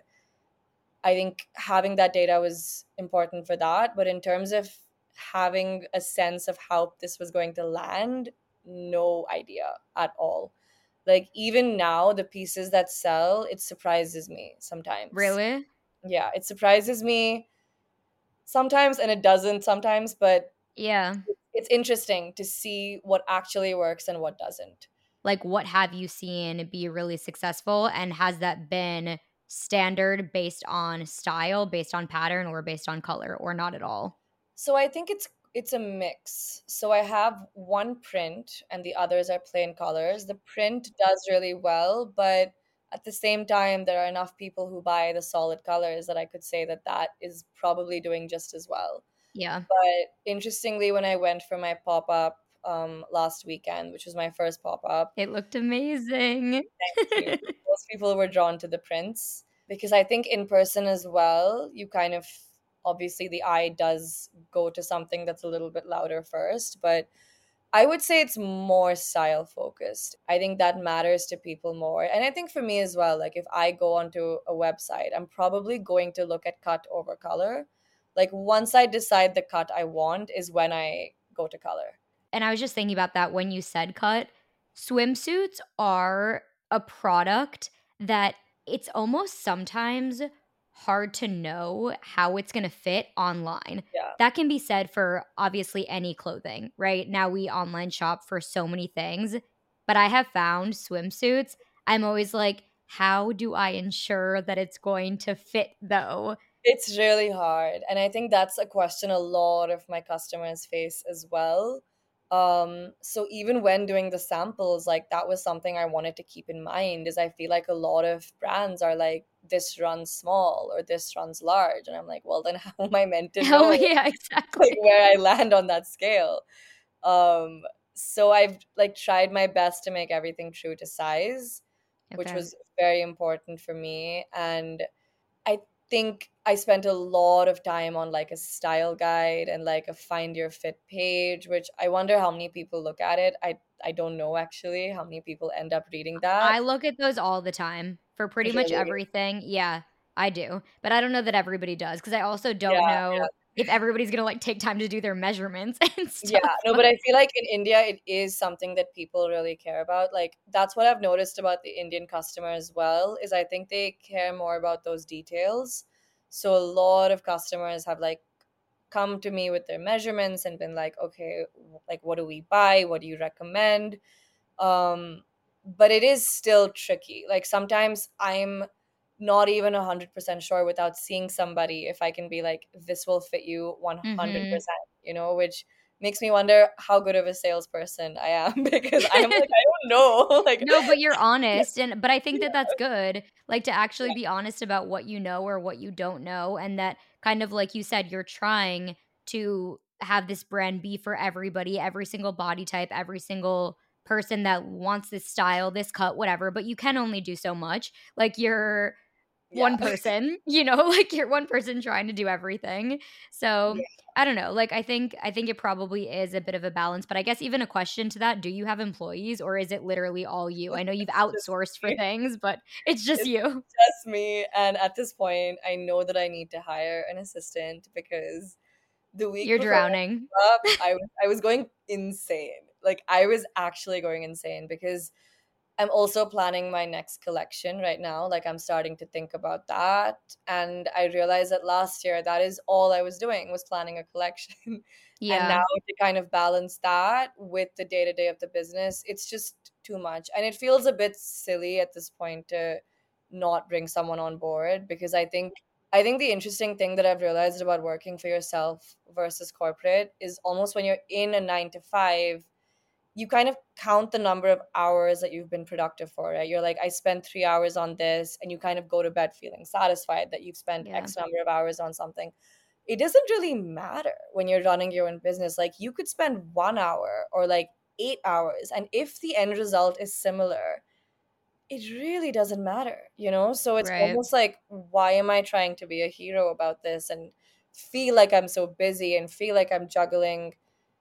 I think having that data was important for that. But in terms of having a sense of how this was going to land, no idea at all. Like even now, the pieces that sell, it surprises me sometimes. Really? Yeah, it surprises me sometimes and it doesn't sometimes, but Yeah. it's interesting to see what actually works and what doesn't. Like, what have you seen be really successful, and has that been standard based on style, based on pattern, or based on color, or not at all? So I think it's it's a mix. So I have one print and the others are plain colors. The print does really well, but at the same time there are enough people who buy the solid colors that I could say that that is probably doing just as well. Yeah. But interestingly, when I went for my pop up um, last weekend, which was my first pop up, It looked amazing. thank you. Most people were drawn to the prints because I think in person as well, you kind of obviously the eye does go to something that's a little bit louder first, but I would say it's more style focused. I think that matters to people more. And I think for me as well, like if I go onto a website, I'm probably going to look at cut over color. Like once I decide the cut I want is when I go to color. And I was just thinking about that when you said cut. Swimsuits are a product that it's almost sometimes hard to know how it's going to fit online. Yeah. That can be said for obviously any clothing, right? Now we online shop for so many things, but I have found swimsuits. I'm always like, how do I ensure that it's going to fit though? It's really hard. And I think that's a question a lot of my customers face as well. Um, so even when doing the samples, like that was something I wanted to keep in mind is I feel like a lot of brands are like, this runs small or this runs large. And I'm like, well, then how am I meant to Oh, know yeah, like exactly. where I land on that scale? Um, so I've like tried my best to make everything true to size, which Okay. was very important for me. And I think I spent a lot of time on like a style guide and like a find your fit page, which I wonder how many people look at it. I I don't know actually how many people end up reading that. I look at those all the time for pretty much Really? everything. Yeah, I do. But I don't know that everybody does because I also Yeah, don't know yeah. if everybody's gonna, like, take time to do their measurements and Yeah, stuff, no, but like I feel like in India it is something that people really care about. Like that's what I've noticed about the Indian customer as well, is I think they care more about those details. So a lot of customers have like come to me with their measurements and been like, okay, like what do we buy? What do you recommend? Um, but it is still tricky. Like sometimes I'm not even one hundred percent sure without seeing somebody if I can be like, this will fit you Mhm. one hundred percent, you know, which makes me wonder how good of a salesperson I am because I'm like, I don't know. like, No, but you're yeah, honest, and but I think that yeah, that's good, like, to actually yeah, be honest about what you know or what you don't know, and that kind of like you said, you're trying to have this brand be for everybody, every single body type, every single person that wants this style, this cut, whatever, but you can only do so much. Like, you're yeah, one person, you know, like you're one person trying to do everything. So, yeah. I don't know. Like I think I think it probably is a bit of a balance, but I guess even a question to that, do you have employees or is it literally all you? I know you've It's just outsourced for me. things, but it's just It's you. just me. And at this point, I know that I need to hire an assistant because the week You're before I drowning. woke up, I was I was going insane. Like I was actually going insane because I'm also planning my next collection right now. Like I'm starting to think about that. And I realized that last year that is all I was doing was planning a collection. And now Yeah. to kind of balance that with the day-to-day of the business, it's just too much. And it feels a bit silly at this point to not bring someone on board because I think I think the interesting thing that I've realized about working for yourself versus corporate is almost when you're in a nine to five, you kind of count the number of hours that you've been productive for, right? You're like, I spent three hours on this, and you kind of go to bed feeling satisfied that you've spent Yeah. X number of hours on something. It doesn't really matter when you're running your own business. Like, you could spend one hour or like eight hours, and if the end result is similar, it really doesn't matter, you know? So it's Right. almost like, why am I trying to be a hero about this and feel like I'm so busy and feel like I'm juggling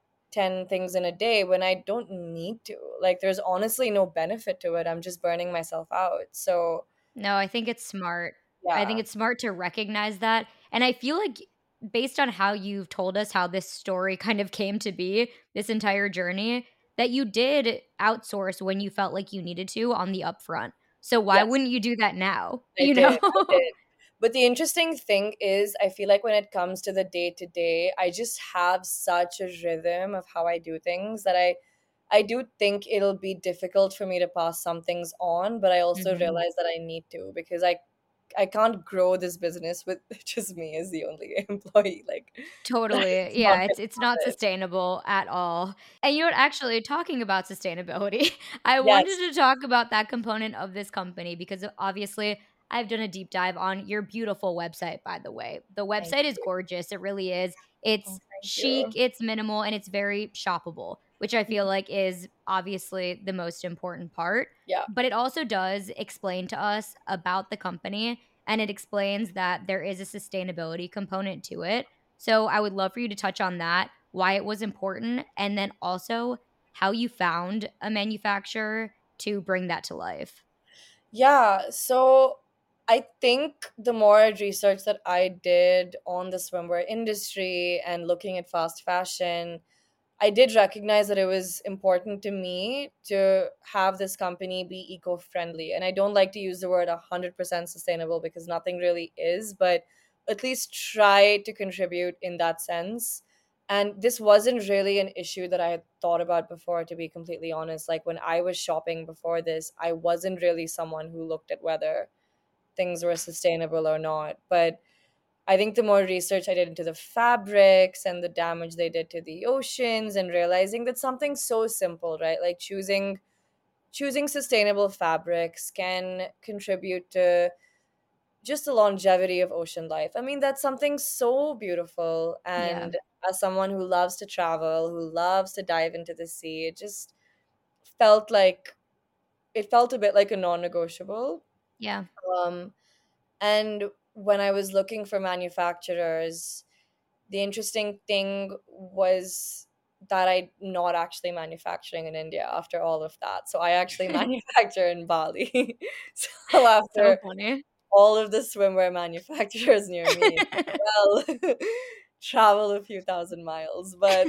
ten things in a day when I don't need to? Like, there's honestly no benefit to it. I'm just burning myself out. So, No, I think it's smart. I think yeah, it's smart to recognize that. And I feel like based on how you've told us how this story kind of came to be, this entire journey, that you did outsource when you felt like you needed to on the upfront. So why yes, wouldn't you do that now? I You know? did. I did. But the interesting thing is, I feel like when it comes to the day to day, I just have such a rhythm of how I do things that I I do think it'll be difficult for me to pass some things on, but I also Mhm. realize that I need to because I I can't grow this business with just me as the only employee. Like Totally. it's not Yeah, gonna it's it's not happen. sustainable at all. And you know what, actually talking about sustainability, I wanted Yes. to talk about that component of this company because obviously I've done a deep dive on your beautiful website, by the way. The Thank website is you. gorgeous. It really is. Oh, It's thank chic, you. it's minimal, and it's very shoppable, which I feel Mhm. like is obviously the most important part. Yeah. But it also does explain to us about the company, and it explains that there is a sustainability component to it. So I would love for you to touch on that, why it was important, and then also how you found a manufacturer to bring that to life. Yeah, so I think the more research that I did on the swimwear industry and looking at fast fashion, I did recognize that it was important to me to have this company be eco friendly. And I don't like to use the word one hundred percent sustainable because nothing really is, but at least try to contribute in that sense. And this wasn't really an issue that I had thought about before, to be completely honest. Like when I was shopping before this, I wasn't really someone who looked at whether things were sustainable or not. But I think the more research I did into the fabrics and the damage they did to the oceans and realizing that something so simple, right? Like choosing choosing sustainable fabrics can contribute to just the longevity of ocean life. I mean, that's something so beautiful. Yeah. And as someone who loves to travel, who loves to dive into the sea, it just felt like it felt a bit like a non-negotiable. Yeah. Um, and when I was looking for manufacturers, the interesting thing was that I'm not actually manufacturing in India after all of that. So I actually manufacture in Bali. So So after funny. all of the swimwear manufacturers near me, well, travel a few thousand miles. But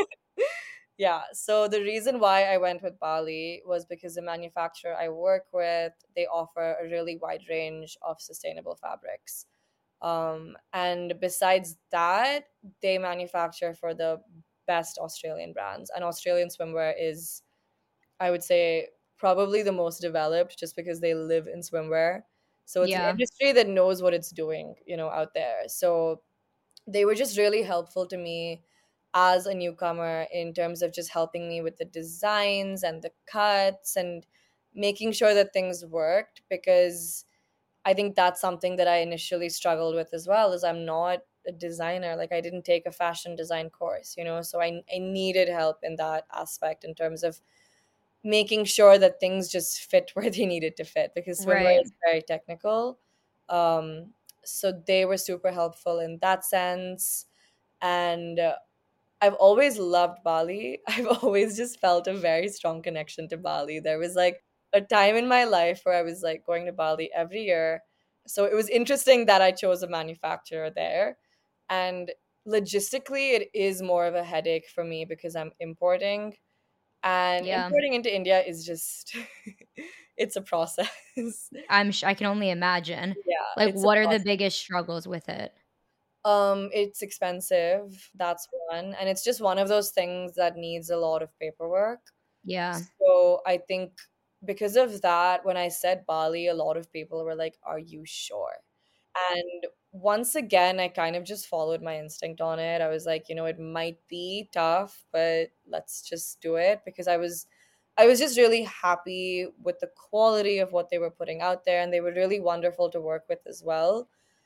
yeah, so the reason why I went with Bali was because the manufacturer I work with, they offer a really wide range of sustainable fabrics. Um, and besides that, they manufacture for the best Australian brands. And Australian swimwear is, I would say, probably the most developed just because they live in swimwear. So it's an Yeah. industry that knows what it's doing, you know, out there. So they were just really helpful to me as a newcomer in terms of just helping me with the designs and the cuts and making sure that things worked, because I think that's something that I initially struggled with as well, is I'm not a designer. Like I didn't take a fashion design course, you know, so I, I needed help in that aspect in terms of making sure that things just fit where they needed to fit, because swimwear Right. is very technical. Um, so they were super helpful in that sense. And uh, I've always loved Bali. I've always just felt a very strong connection to Bali. There was like a time in my life where I was like going to Bali every year. So it was interesting that I chose a manufacturer there. And logistically, it is more of a headache for me because I'm importing. And Yeah. importing into India is just, it's a process. I'm sh I can only imagine. Yeah, Like, it's a what are the process. biggest struggles with it? Um, it's expensive. That's one. And it's just one of those things that needs a lot of paperwork. Yeah. So I think because of that, when I said Bali, a lot of people were like, "Are you sure?" And once again, I kind of just followed my instinct on it. I was like, you know, it might be tough, but let's just do it, because I was I was just really happy with the quality of what they were putting out there, and they were really wonderful to work with as well.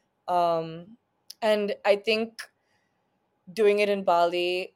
Um and I think doing it in Bali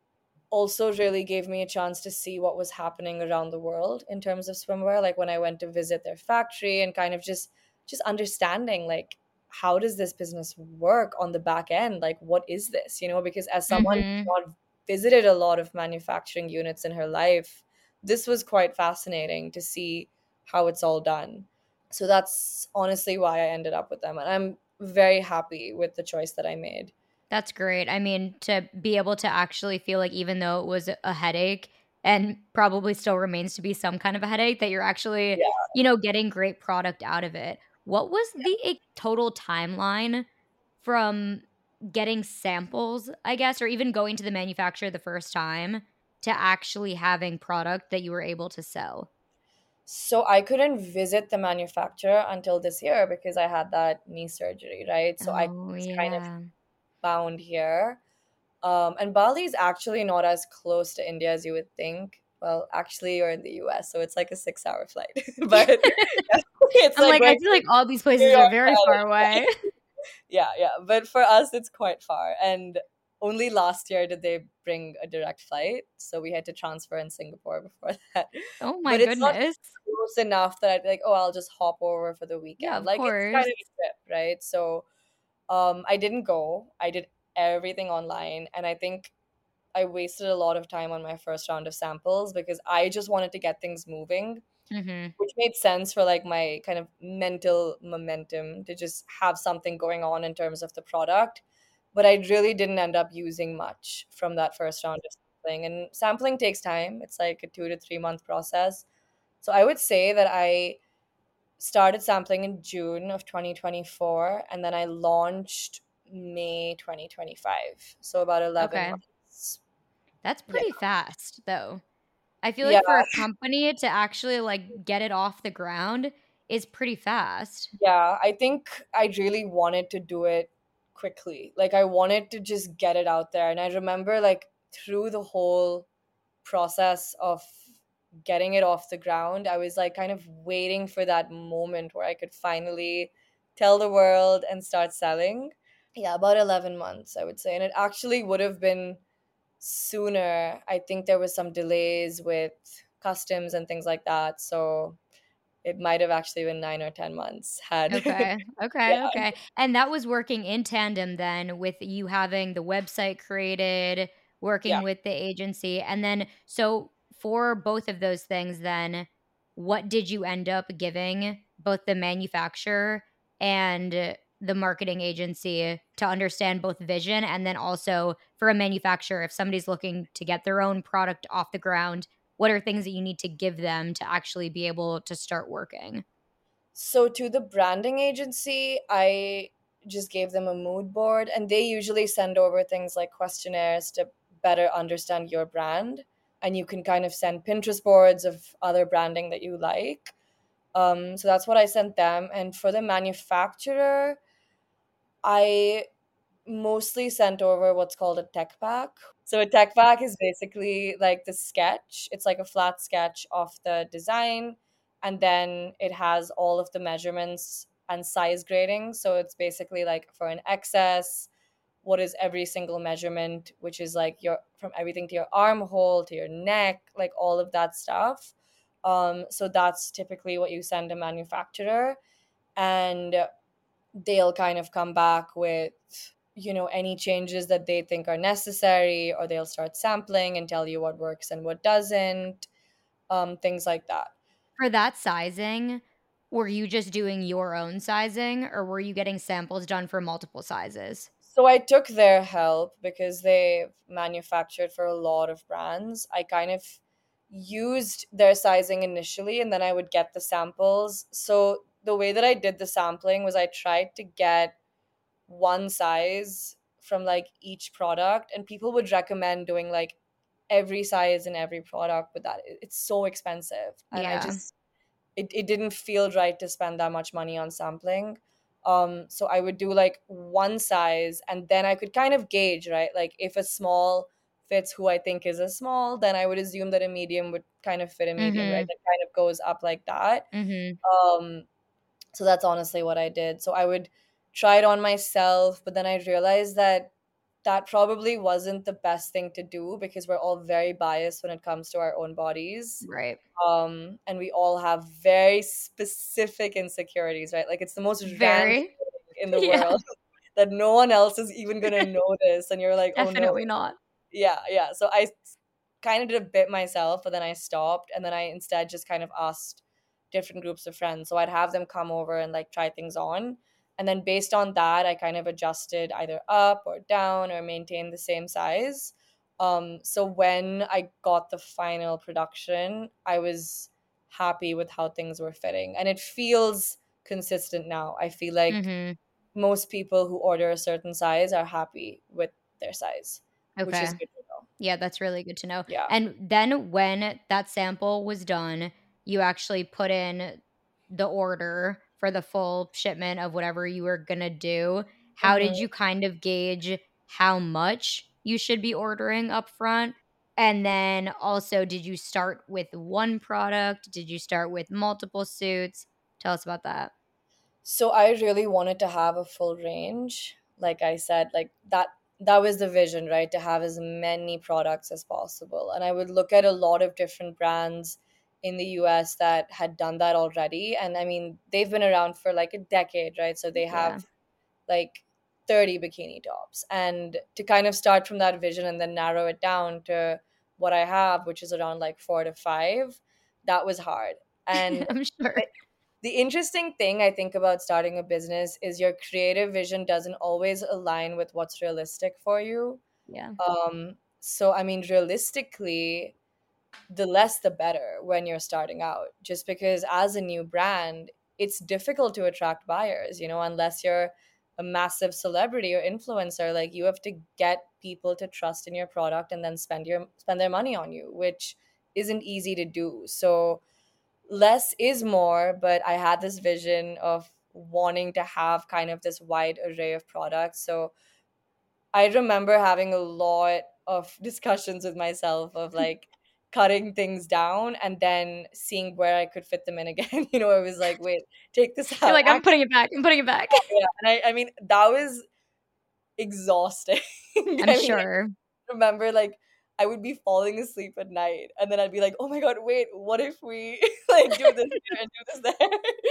also really gave me a chance to see what was happening around the world in terms of swimwear, like when I went to visit their factory and kind of just just understanding like how does this business work on the back end, like what is this, you know, because as someone Mhm. who's not visited a lot of manufacturing units in her life, this was quite fascinating to see how it's all done. So that's honestly why I ended up with them, and I'm very happy with the choice that I made. That's great. I mean, to be able to actually feel like even though it was a headache and probably still remains to be some kind of a headache, that you're actually, Yeah. you know, getting great product out of it. What was the e total timeline from getting samples, I guess, or even going to the manufacturer the first time to actually having product that you were able to sell? So I couldn't visit the manufacturer until this year because I had that knee surgery, right? So I Oh, was kind of yeah. bound here. Um, and Bali is actually not as close to India as you would think. Well, actually, you're in the U S, so it's like a six-hour flight. But it's I'm like like, I going feel to like all these New places are York very to far L A. away. Yeah, yeah. But for us, it's quite far. And only last year did they bring a direct flight, so we had to transfer in Singapore before that. Oh my But it's not goodness. close enough that I'd be like, oh, I'll just hop over for the Yeah, weekend. of Like it's kind course. of a trip, right? So um, I didn't go. I did everything online, and I think I wasted a lot of time on my first round of samples because I just wanted to get things moving, Mhm. which made sense for like my kind of mental momentum to just have something going on in terms of the product. But I really didn't end up using much from that first round of sampling. And sampling takes time, it's like a two to three month process. So I would say that I started sampling in June of twenty twenty-four and then I launched May twenty twenty-five. So about eleven Okay. months. That's Yeah. pretty fast, though. I feel Yeah. like for a company to actually, like, get it off the ground is pretty fast. Yeah, I think I really wanted to do it quickly. Like I wanted to just get it out there. And I remember like through the whole process of getting it off the ground, I was like kind of waiting for that moment where I could finally tell the world and start selling. Yeah, about eleven months, I would say. And it actually would have been sooner. I think there was some delays with customs and things like that. So it might have actually been nine or ten months had Okay, yeah. okay, okay, and that was working in tandem then with you having the website created, Yeah. working with the agency, and then so for both of those things then, what did you end up giving both the manufacturer and the marketing agency to understand both vision and then also for a manufacturer, if somebody's looking to get their own product off the ground, what are things that you need to give them to actually be able to start working? So to the branding agency, I just gave them a mood board and they usually send over things like questionnaires to better understand your brand. And you can kind of send Pinterest boards of other branding that you like. Um, so that's what I sent them. And for the manufacturer, I mostly sent over what's called a tech pack. So a tech pack is basically like the sketch. It's like a flat sketch of the design, and then it has all of the measurements and size grading. So it's basically like for an X S, what is every single measurement, which is like your from everything to your armhole to your neck, like all of that stuff. Um, so that's typically what you send a manufacturer, and they'll kind of come back with you know any changes that they think are necessary, or they'll start sampling and tell you what works and what doesn't, um, things like that. For that sizing, were you just doing your own sizing or were you getting samples done for multiple sizes? So I took their help because they've manufactured for a lot of brands. I kind of used their sizing initially and then I would get the samples. So the way that I did the sampling was I tried to get one size from like each product, and people would recommend doing like every size in every product, but that it's so expensive and I Yeah. just it, it didn't feel right to spend that much money on sampling. Um so I would do like one size and then I could kind of gauge, right? Like if a small fits who I think is a small, then I would assume that a medium would kind of fit a medium, right? Mhm. That kind of goes up like that. Mhm. um so that's honestly what I did. So I would try it on myself, but then I realized that that probably wasn't the best thing to do because we're all very biased when it comes to our own bodies. Right. Um, and we all have very specific insecurities, right? Like it's the most random Very. thing in the Yeah, world that no one else is even gonna notice. And you're like, oh no. definitely not. Yeah, yeah. So I kind of did a bit myself, but then I stopped and then I instead just kind of asked different groups of friends. So I'd have them come over and like try things on. And then based on that, I kind of adjusted either up or down or maintained the same size. Um, so when I got the final production, I was happy with how things were fitting. And it feels consistent now. I feel like Mhm. most people who order a certain size are happy with their size, which is Okay. good to know. Yeah, that's really good to know. Yeah. And then when that sample was done, you actually put in the order for the full shipment of whatever you were gonna do. How did Mhm. you kind of gauge how much you should be ordering upfront? And then also, did you start with one product? Did you start with multiple suits? Tell us about that. So I really wanted to have a full range. Like I said, like that that was the vision, right? To have as many products as possible. And I would look at a lot of different brands in the U S that had done that already. And I mean, they've been around for like a decade, right? So they Yeah. have like thirty bikini tops. And to kind of start from that vision and then narrow it down to what I have, which is around like four to five, that was hard. And I'm sure. the interesting thing I think about starting a business is your creative vision doesn't always align with what's realistic for you. Yeah. Um, so, I mean, realistically, the less the better when you're starting out, just because as a new brand, it's difficult to attract buyers, you know, unless you're a massive celebrity or influencer. Like, you have to get people to trust in your product and then spend your spend their money on you, which isn't easy to do. So less is more, but I had this vision of wanting to have kind of this wide array of products. So I remember having a lot of discussions with myself of like cutting things down and then seeing where I could fit them in again. You know, it was like, wait, take this You're out. like, I'm Actually, putting it back. I'm putting it back. yeah. And I, I mean, that was exhausting. I'm I mean, sure. remember like I would be falling asleep at night and then I'd be like, oh my God, wait, what if we like do this here and do this there?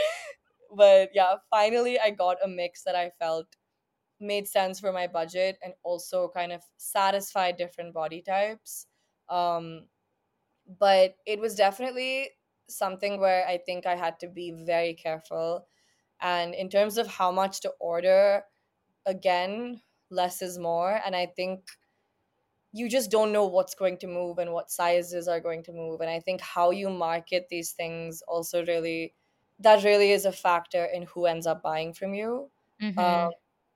But yeah, finally I got a mix that I felt made sense for my budget and also kind of satisfied different body types. Um, but it was definitely something where I think I had to be very careful. And in terms of how much to order, again, less is more. And I think you just don't know what's going to move and what sizes are going to move. And I think how you market these things also really, that really is a factor in who ends up buying from you. Um, Mm-hmm.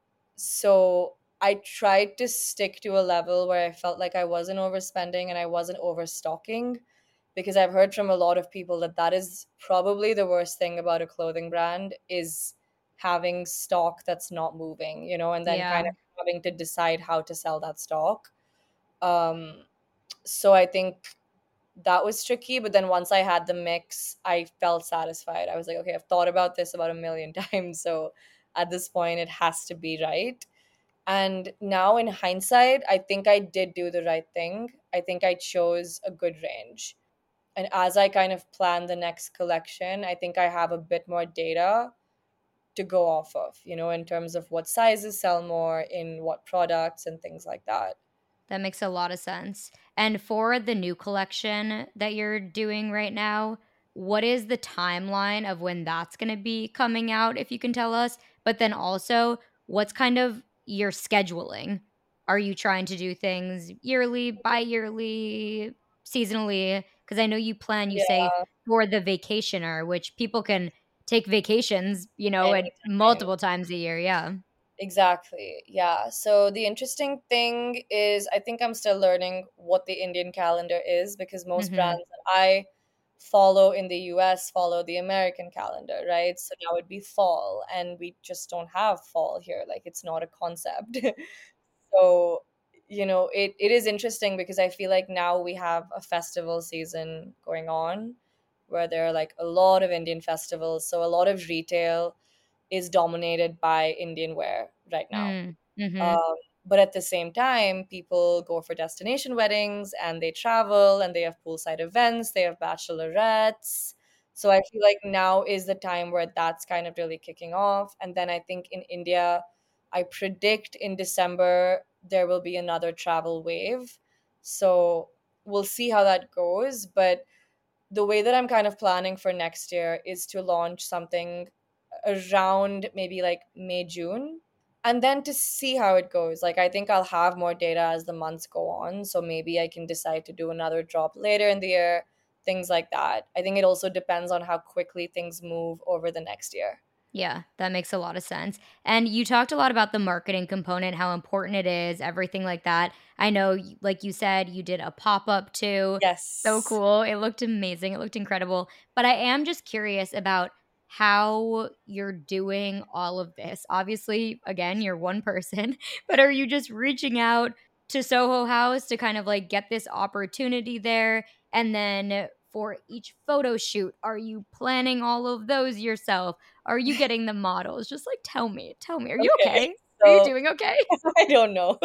so I tried to stick to a level where I felt like I wasn't overspending and I wasn't overstocking, because I've heard from a lot of people that that is probably the worst thing about a clothing brand is having stock that's not moving, you know, and then kind Yeah. of having to decide how to sell that stock. Um, so I think that was tricky. But then once I had the mix, I felt satisfied. I was like, okay, I've thought about this about a million times. So at this point, it has to be right. And now in hindsight, I think I did do the right thing. I think I chose a good range. And as I kind of plan the next collection, I think I have a bit more data to go off of, you know, in terms of what sizes sell more in what products and things like that. That makes a lot of sense. And for the new collection that you're doing right now, what is the timeline of when that's going to be coming out, if you can tell us? But then also, what's kind of your scheduling? Are you trying to do things yearly, bi yearly, seasonally? Because I know you plan, you say, Yeah, for the vacationer, which people can take vacations, you know, at anytime. multiple times a year. Yeah. Exactly. Yeah. So the interesting thing is, I think I'm still learning what the Indian calendar is, because most Mm-hmm. brands that I follow in the U S follow the American calendar, right? So now it'd be fall, and we just don't have fall here. Like, it's not a concept. So, you know, it, it is interesting because I feel like now we have a festival season going on where there are like a lot of Indian festivals. So a lot of retail is dominated by Indian wear right now. Mm, mm-hmm. Um, but at the same time, people go for destination weddings and they travel and they have poolside events, they have bachelorettes. So I feel like now is the time where that's kind of really kicking off. And then I think in India, I predict in December there will be another travel wave. So we'll see how that goes. But the way that I'm kind of planning for next year is to launch something around maybe like May, June, and then to see how it goes. Like, I think I'll have more data as the months go on. So maybe I can decide to do another drop later in the year, things like that. I think it also depends on how quickly things move over the next year. Yeah, that makes a lot of sense. And you talked a lot about the marketing component, how important it is, everything like that. I know, y- like you said, you did a pop up too. So Yes. cool. It looked amazing. It looked incredible. But I am just curious about how you're doing all of this. Obviously, again, you're one person, but are you just reaching out to Soho House to kind of like get this opportunity there? And then for each photo shoot, are you planning all of those yourself? Are you getting the models? Just like tell me, tell me. Are you Okay. okay? Are you So doing okay? I don't know.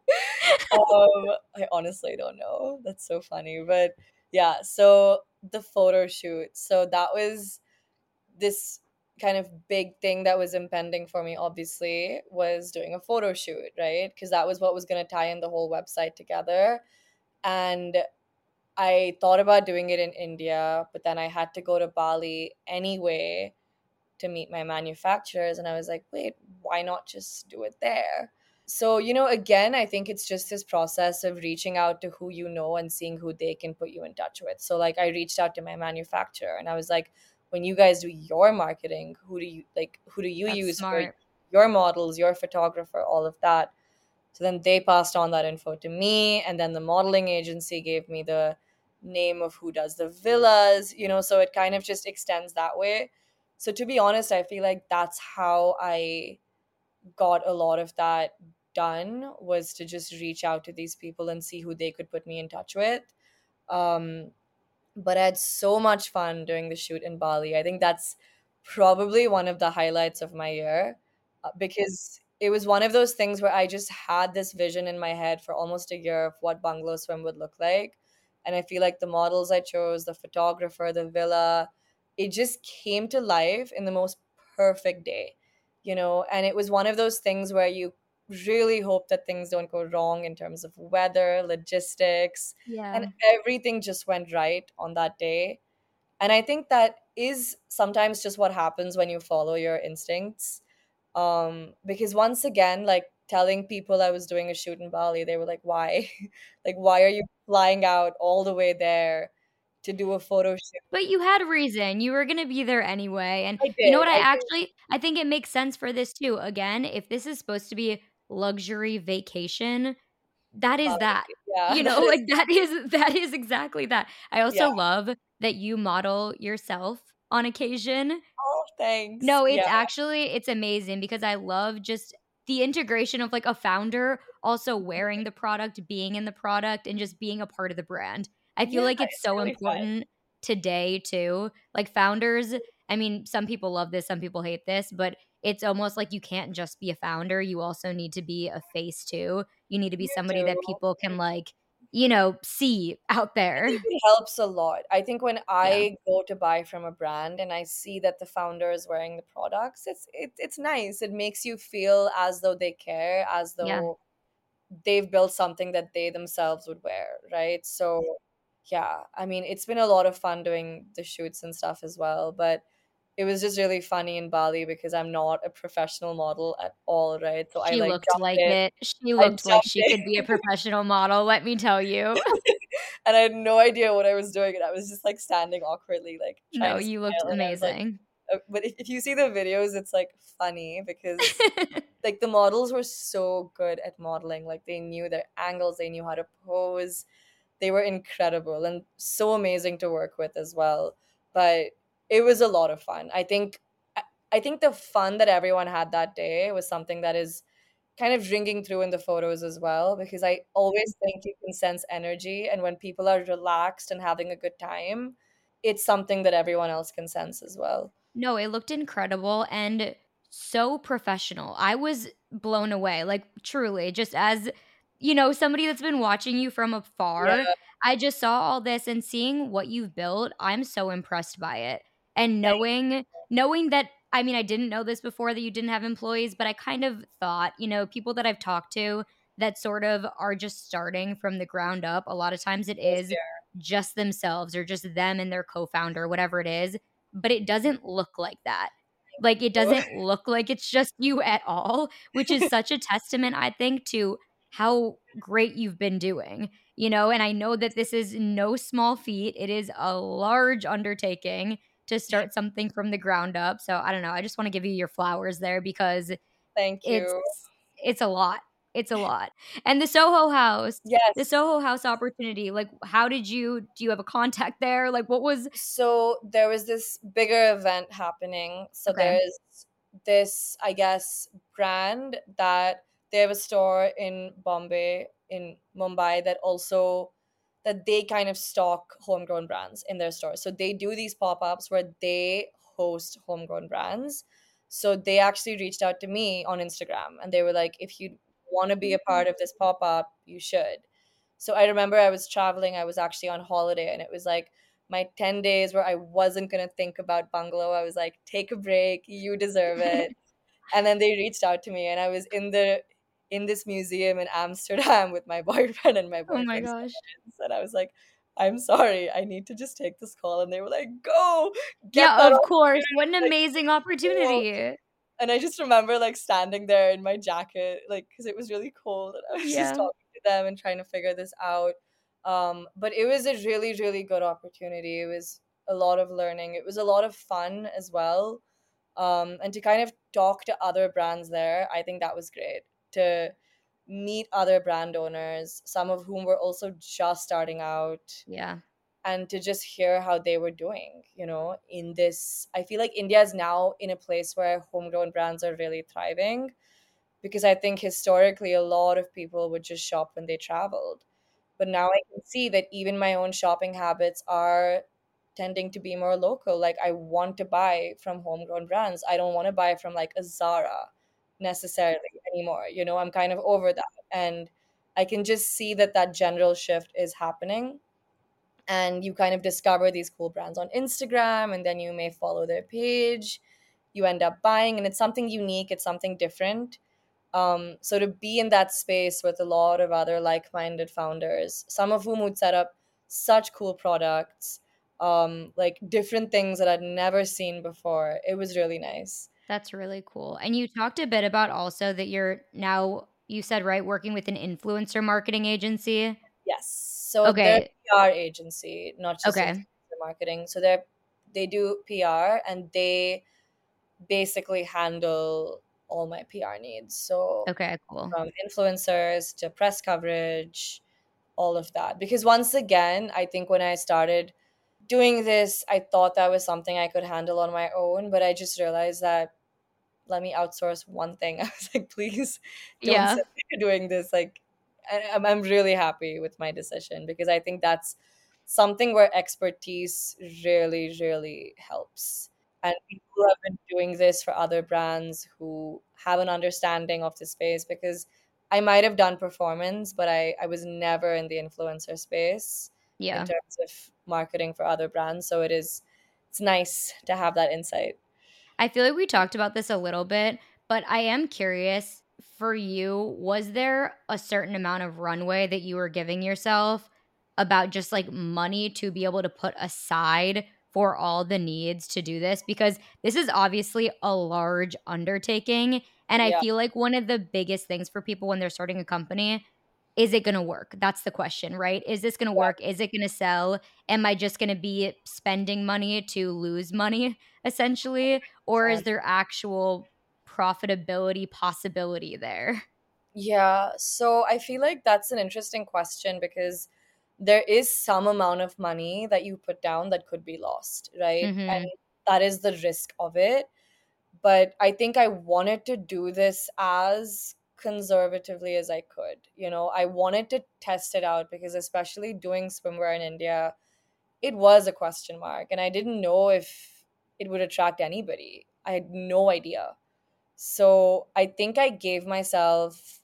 um, I honestly don't know. That's so funny. But yeah, so the photo shoot. So that was this kind of big thing that was impending for me, obviously, was doing a photo shoot, right? Because that was what was going to tie in the whole website together. And I thought about doing it in India, but then I had to go to Bali anyway to meet my manufacturers. And I was like, wait, why not just do it there? So, you know, again, I think it's just this process of reaching out to who you know and seeing who they can put you in touch with. So, like, I reached out to my manufacturer and I was like, when you guys do your marketing, who do you like, who do you That's use for smart. your models, your photographer, all of that? So then they passed on that info to me. And then the modeling agency gave me the name of who does the villas, you know, so it kind of just extends that way. So, to be honest, I feel like that's how I got a lot of that done, was to just reach out to these people and see who they could put me in touch with. Um, but I had so much fun doing the shoot in Bali. I think that's probably one of the highlights of my year, uh, because it was one of those things where I just had this vision in my head for almost a year of what Bungalow Swim would look like. And I feel like the models I chose, the photographer, the villa, it just came to life in the most perfect day, you know? And it was one of those things where you really hope that things don't go wrong in terms of weather, logistics, and Yeah. everything just went right on that day. And I think that is sometimes just what happens when you follow your instincts. Um because once again, like, telling people I was doing a shoot in Bali, they were like, why? Like, why are you flying out all the way there to do a photo shoot? But you had a reason. You were gonna be there anyway, and I you know did what? I I did actually I think it makes sense for this too. Again, if this is supposed to be luxury vacation, that is Bali. that. Yeah. You know, That is. like, that is that is exactly that. I Yeah. also love that you model yourself on occasion. Oh, thanks. No, it's Yeah. actually it's amazing because I love just the integration of, like, a founder also wearing the product, being in the product, and just being a part of the brand. I feel Yeah, like it's it's so really fun. important today too. Like, founders, I mean, some people love this, some people hate this, but it's almost like you can't just be a founder, you also need to be a face too. You need to be You somebody do. that people can, like, you know, see out I think there. it helps a lot. I think when Yeah. I go to buy from a brand and I see that the founder is wearing the products, it's it, it's nice. It makes you feel as though they care, as Yeah. though they've built something that they themselves would wear, right? So yeah, I mean, it's been a lot of fun doing the shoots and stuff as well, but it was just really funny in Bali because I'm not a professional model at all, right? So I She like looked jumped like in. it. She I looked like jumped she could be a in. professional model, let me tell you. And I had no idea what I was doing, and I was just like standing awkwardly, like trying No, to you looked smile, and I was like, amazing. uh, but if, if you see the videos, it's like funny because like the models were so good at modeling. Like, they knew their angles, they knew how to pose. They were incredible and so amazing to work with as well. But it was a lot of fun. I think I I think the fun that everyone had that day was something that is kind of ringing through in the photos as well, because I always think you can sense energy, and when people are relaxed and having a good time, it's something that everyone else can sense as well. No, it looked incredible and so professional. I was blown away, like, truly, just as, you know, somebody that's been watching you from afar, Yeah, I just saw all this and seeing what you've built, I'm so impressed by it. And thank knowing knowing that I mean, I didn't know this before that you didn't have employees, but I kind of thought, you know, people that I've talked to that sort of are just starting from the ground up, a lot of times it you. is just themselves or just them and their co-founder, whatever it is, but it doesn't look like that. Like, it Yeah. doesn't look like it's just you at all, which is such a testament, I think, to how great you've been doing, you know? And I know that this is no small feat. It is a large undertaking to start something from the ground up. So I don't know. I just want to give you your flowers there because Thank it's you. it's a lot. It's a lot. And the Soho House the Yes. Soho House opportunity, like, how did you do you have a contact there? Like, what was So there was this bigger event happening. So okay. there's this, I guess, brand that they have a store in Bombay, in Mumbai, that also that they kind of stock homegrown brands in their store. So they do these pop-ups where they host homegrown brands. So they actually reached out to me on Instagram and they were like, if you want to be a part of this pop up, you should. So I remember I was traveling, I was actually on holiday, and it was like my ten days where I wasn't going to think about bungalow. I was like, take a break, you deserve it. And then they reached out to me, and I was in the in this museum in Amsterdam with my boyfriend and my Oh my boyfriend's gosh. parents. And I was like, I'm sorry, I need to just take this call. And they were like, go, get Yeah, that of course. What an opportunity. Like, amazing go. opportunity. And I just remember like standing there in my jacket, like, because it was really cold. And I was just Yeah. talking to them and trying to figure this out. Um, but it was a really, really good opportunity. It was a lot of learning. It was a lot of fun as well, um, and to kind of talk to other brands there. I think that was great to meet other brand owners, some of whom were also just starting out, Yeah. and to just hear how they were doing, you know, in this. I feel like India is now in a place where homegrown brands are really thriving, because I think historically a lot of people would just shop when they traveled. But now I can see that even my own shopping habits are tending to be more local. Like, I want to buy from homegrown brands. I don't want to buy from like a Zara necessarily anymore. You know, I'm kind of over that. And I can just see that that general shift is happening. And you kind of discover these cool brands on Instagram, and then you may follow their page. You end up buying, and it's something unique, it's something different. Um, so to be in that space with a lot of other like-minded founders, some of whom would set up such cool products, um, like different things that I'd never seen before, it was really nice. That's really cool. And you talked a bit about also that you're now, you said, right, working with an influencer marketing agency. Yes. So they're a Okay. P R agency, not just Okay. influencer marketing. So they're they do P R, and they basically handle all my P R needs. So Okay, cool. from influencers to press coverage, all of that. Because once again, I think when I started doing this, I thought that was something I could handle on my own, but I just realized that, let me outsource one thing. I was like, please don't Yeah. send me to doing this. Like, I- I'm, I'm really happy with my decision, because I think that's something where expertise really, really helps. And people who have been doing this for other brands who have an understanding of the space, because I might have done performance, but I, I was never in the influencer space in Yeah. terms of marketing for other brands. So it is, it's nice to have that insight. I feel like we talked about this a little bit, but I am curious for you, was there a certain amount of runway that you were giving yourself about just like money to be able to put aside for all the needs to do this? Because this is obviously a large undertaking. And I Yeah. feel like one of the biggest things for people when they're starting a company, is it going to work? That's the question, right? Is this going to work? Is it going to sell? Am I just going to be spending money to lose money, essentially? Or is one hundred percent. there actual profitability possibility there? Yeah, so I feel like that's an interesting question, because there is some amount of money that you put down that could be lost, right? Mhm. And that is the risk of it. But I think I wanted to do this as conservatively as I could. You know, I wanted to test it out, because especially doing swimwear in India, it was a question mark, and I didn't know if it would attract anybody. I had no idea. So I think I gave myself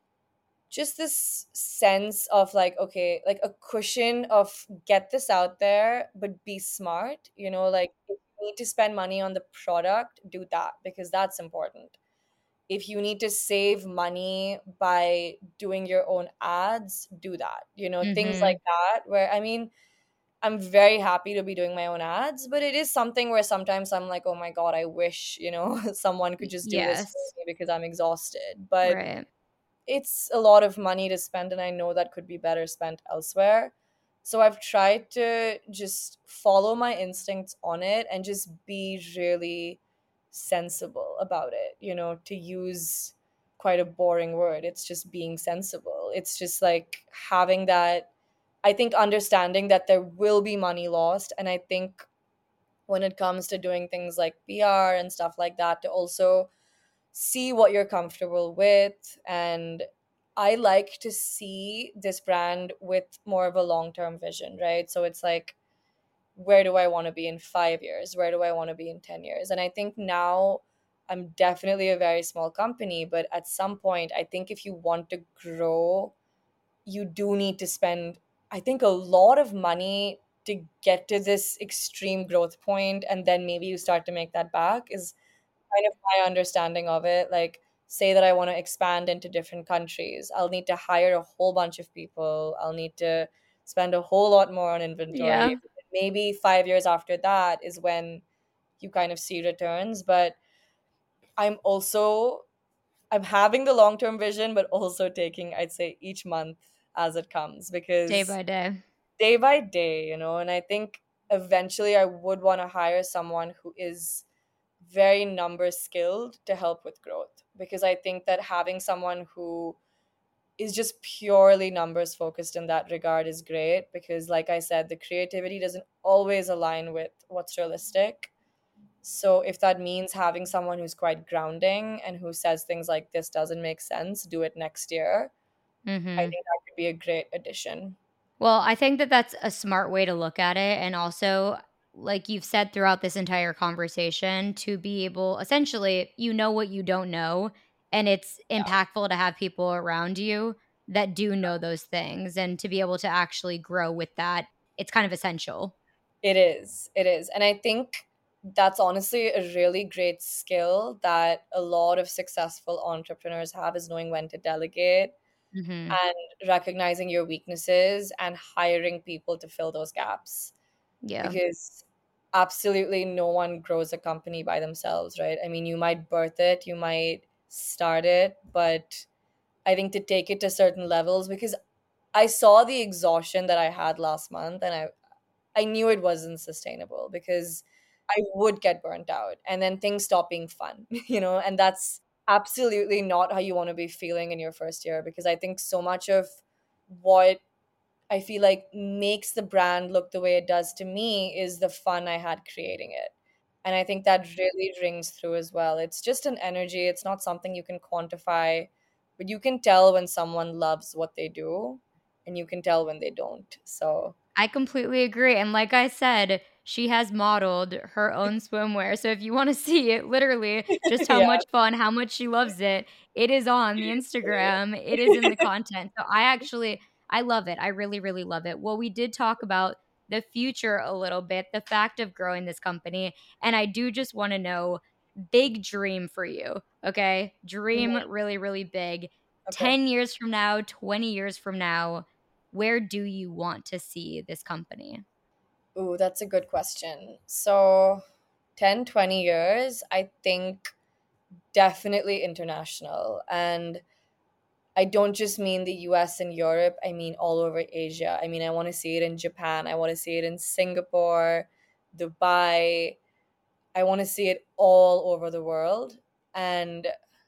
just this sense of like, okay, like a cushion of, get this out there but be smart, you know, like if you need to spend money on the product, do that, because that's important. If you need to save money by doing your own ads, do that, you know, things like Mhm. that, where I mean, I'm very happy to be doing my own ads, but it is something where sometimes I'm like, oh my god, I wish, you know, someone could Y just do this for yes. me, because I'm exhausted. But Right. it's a lot of money to spend, and I know that could be better spent elsewhere. So I've tried to just follow my instincts on it and just be really sensible about it, you know, to use quite a boring word. It's just being sensible. It's just like having that, I think, understanding that there will be money lost. And I think when it comes to doing things like P R and stuff like that, to also see what you're comfortable with. And I like to see this brand with more of a long-term vision, right? So it's like, where do I want to be in five years? Where do I want to be in ten years? And I think now I'm definitely a very small company, but at some point, I think if you want to grow, you do need to spend, I think, a lot of money to get to this extreme growth point, and then maybe you start to make that back, is kind of my understanding of it. Like, say that I want to expand into different countries, I'll need to hire a whole bunch of people. I'll need to spend a whole lot more on inventory. Yeah. Maybe five years after that is when you kind of see returns. But I'm also I'm having the long term vision, but also taking, I'd say, each month as it comes, Day because by day. day by day, you know, and I think eventually I would want to hire someone who is very number skilled to help with growth, because I think that having someone who is just purely numbers focused in that regard is great, because like I said, the creativity doesn't always align with what's realistic. So if that means having someone who's quite grounding and who says things like, this doesn't make sense, do it next year, I Mm-hmm. think that could be a great addition. Well, I think that that's a smart way to look at it. And also, like you've said throughout this entire conversation, to be able, essentially, you know what you don't know. And it's Yeah, impactful to have people around you that do know those things and to be able to actually grow with that. It's kind of essential. it is. It is. And I think that's honestly a really great skill that a lot of successful entrepreneurs have, is knowing when to delegate Hmm. and recognizing your weaknesses and hiring people to fill those gaps. Yeah. Because absolutely no one grows a company by themselves, right? I mean, you might birth it, you might start it, but I think to take it to certain levels, because I saw the exhaustion that I had last month, and I I knew it wasn't sustainable, because I would get burnt out and then things stop being fun, you know, and that's absolutely not how you want to be feeling in your first year, because I think so much of what I feel like makes the brand look the way it does to me is the fun I had creating it. And I think that really rings through as well. It's just an energy, it's not something you can quantify, but you can tell when someone loves what they do and you can tell when they don't. So, I completely agree. And like I said, she has modeled her own swimwear. So if you want to see it, literally, just how yeah, much fun, how much she loves it, it is on the Instagram. It is in the content. So I actually, I love it. I really, really love it. Well, we did talk about the future a little bit, the fact of growing this company. And I do just want to know, big dream for you. Okay. Dream Mhm. really, really big. Okay. ten years from now, twenty years from now, where do you want to see this company? Ooh, that's a good question. So, ten, twenty years, I think definitely international. And I don't just mean the U S and Europe, I mean all over Asia. I mean, I want to see it in Japan, I want to see it in Singapore, Dubai. I want to see it all over the world. And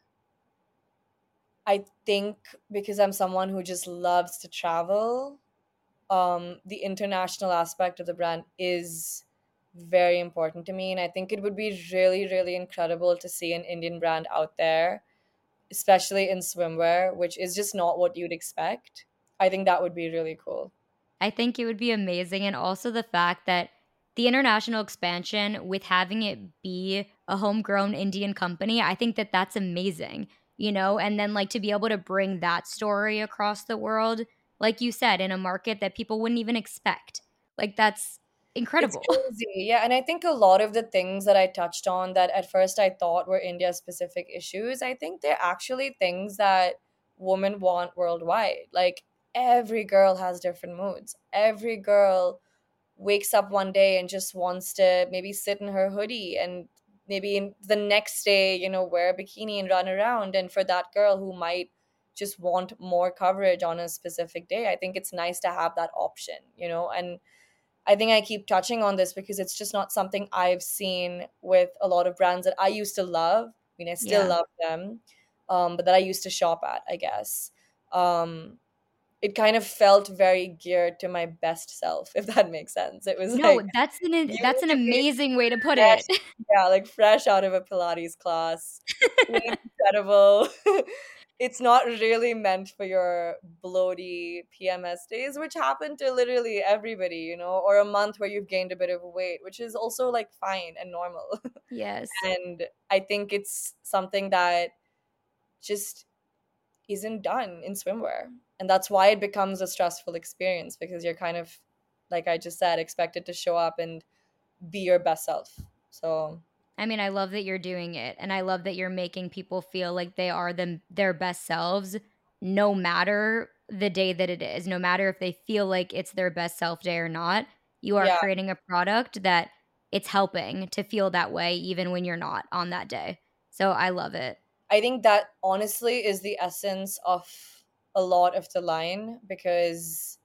I think because I'm someone who just loves to travel, um, the international aspect of the brand is very important to me. And I think it would be really, really incredible to see an Indian brand out there, especially in swimwear, which is just not what you'd expect. I think that would be really cool. I think it would be amazing. And also the fact that the international expansion with having it be a homegrown Indian company, I think that that's amazing, you know? And then, like, to be able to bring that story across the world, like you said, in a market that people wouldn't even expect. Like, that's It's incredible. crazy. Yeah. And I think a lot of the things that I touched on that at first I thought were India specific issues, I think they're actually things that women want worldwide. Like, every girl has different moods. Every girl wakes up one day and just wants to maybe sit in her hoodie, and maybe in the next day, you know, wear a bikini and run around. And for that girl who might just want more coverage on a specific day, I think it's nice to have that option, you know. And I think I keep touching on this because it's just not something I've seen with a lot of brands that I used to love. I mean, I still Yeah. love them, um, but that I used to shop at, I guess. Um, it kind of felt very geared to my best self, if that makes sense. It was No, like, that's an you that's need an to be amazing way to put fresh, it. yeah, like fresh out of a Pilates class, feeling incredible. it's not really meant for your bloaty P M S days, which happen to literally everybody, you know, or a month where you've gained a bit of weight, which is also like fine and normal. Yes. And I think it's something that just isn't done in swimwear. And that's why it becomes a stressful experience because you're kind of, like I just said, expected to show up and be your best self. So, I mean, I love that you're doing it, and I love that you're making people feel like they are them their best selves no matter the day that it is, no matter if they feel like it's their best self day or not. You are yeah, creating a product that it's helping to feel that way even when you're not on that day. So I love it. I think that honestly is the essence of a lot of the line because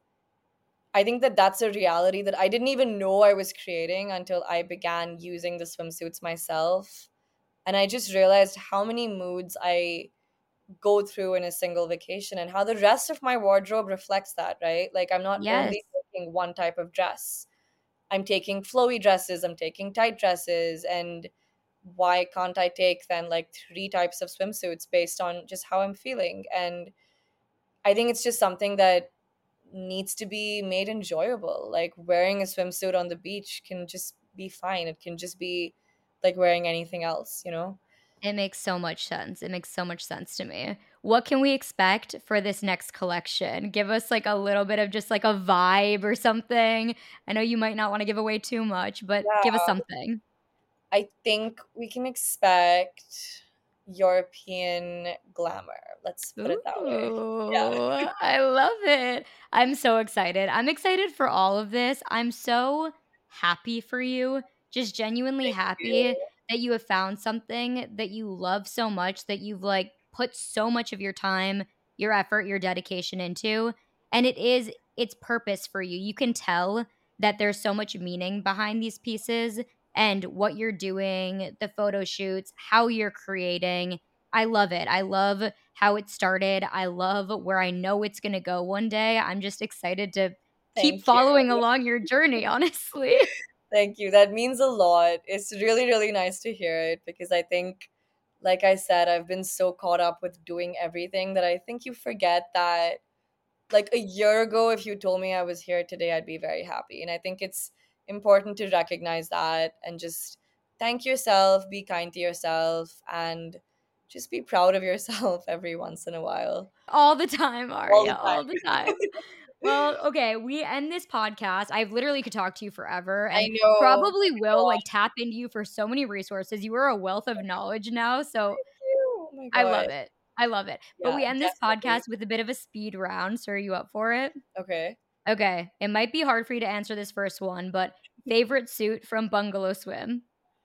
I think that that's a reality that I didn't even know I was creating until I began using the swimsuits myself. And I just realized how many moods I go through in a single vacation and how the rest of my wardrobe reflects that, right? Like I'm not Yes. only taking one type of dress. I'm taking flowy dresses, I'm taking tight dresses, and why can't I take then like three types of swimsuits based on just how I'm feeling? And I think it's just something that needs to be made enjoyable. Like wearing a swimsuit on the beach can just be fine. It can just be like wearing anything else, you know? It makes so much sense. It makes so much sense to me. What can we expect for this next collection? Give us like a little bit of just like a vibe or something. I know you might not want to give away too much, but give us Yeah, something. I think we can expect European glamour. Let's put it that way. Ooh, Yeah. I love it. I'm so excited. I'm excited for all of this. I'm so happy for you. Just genuinely Thank happy you. that you have found something that you love so much that you've like put so much of your time, your effort, your dedication into. And it is its purpose for you. You can tell that there's so much meaning behind these pieces and what you're doing, the photo shoots, how you're creating. I love it. I love how it started. I love where I know it's going to go one day. I'm just excited to keep Thank you. following along your journey, honestly. Thank you. That means a lot. It's really, really nice to hear it because I think, like I said, I've been so caught up with doing everything that I think you forget that, like a year ago, if you told me I was here today, I'd be very happy. And I think it's important to recognize that and just thank yourself, be kind to yourself, and just be proud of yourself every once in a while. All the time, All the Arya, all the time. time. Well, okay, we end this podcast. I literally could talk to you forever I and know. Oh probably my will like God. tap into you for so many resources. You are a wealth of knowledge now, so Thank you. Oh my I love God. it. I love it. But Yeah, we end this podcast definitely. with a bit of a speed round. So are you up for it? Okay. Okay. It might be hard for you to answer this first one, but favorite suit from Bungalow Swim?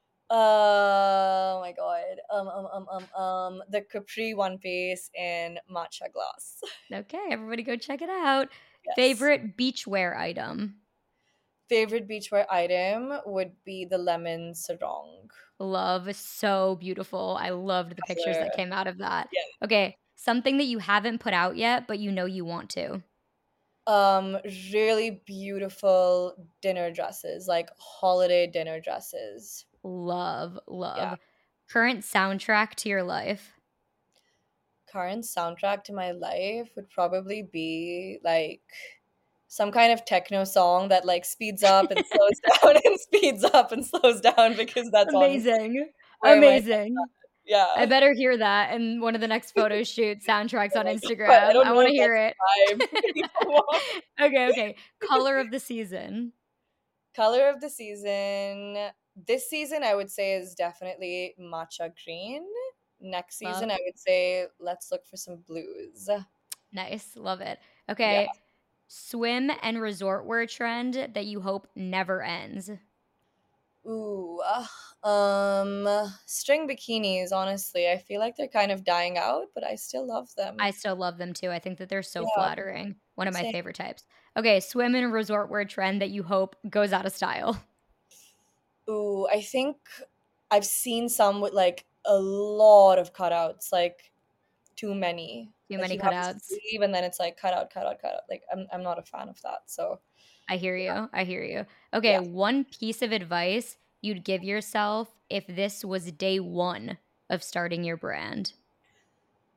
Oh my God. Um, um, um, um, um, the Capri One Piece in matcha glass. Okay, everybody go check it out. Yes. Favorite beachwear item? Favorite beachwear item would be the lemon sarong Love, so beautiful. I loved the pictures color. that came out of that. Yeah. Okay, something that you haven't put out yet, but you know you want to. Um, really beautiful dinner dresses, like holiday dinner dresses. Love, Yeah. love. Current soundtrack to your life? Current soundtrack to my life would probably be like some kind of techno song that like speeds up and slows down and speeds up and slows down because that's honestly Amazing. where my Amazing. I yeah. better hear that in one of the next photo shoot soundtracks Oh on my God. I Instagram. don't I know wanna if hear that's it. the vibe people want. Okay, okay. Color of the season. Color of the season. This season, I would say, is definitely matcha green. Next season, Love. I would say, let's look for some blues. Nice. Love it. Yeah. Okay. Swim and resort wear trend that you hope never ends. Ooh. uh, Um, string bikinis, honestly. I feel like they're kind of dying out, but I still love them. I still love them too. I think that they're so Yeah. flattering. One of my Same. favorite types. Okay, swim and resort wear trend that you hope goes out of style. Ooh, I think I've seen some with like a lot of cutouts, like too many. Too Like many you have a cutouts. sleeve and then it's like cut out, cut out, cut out. Like I'm I'm not a fan of that. So I hear you. I hear you. Okay, yeah. one piece of advice you'd give yourself if this was day one of starting your brand.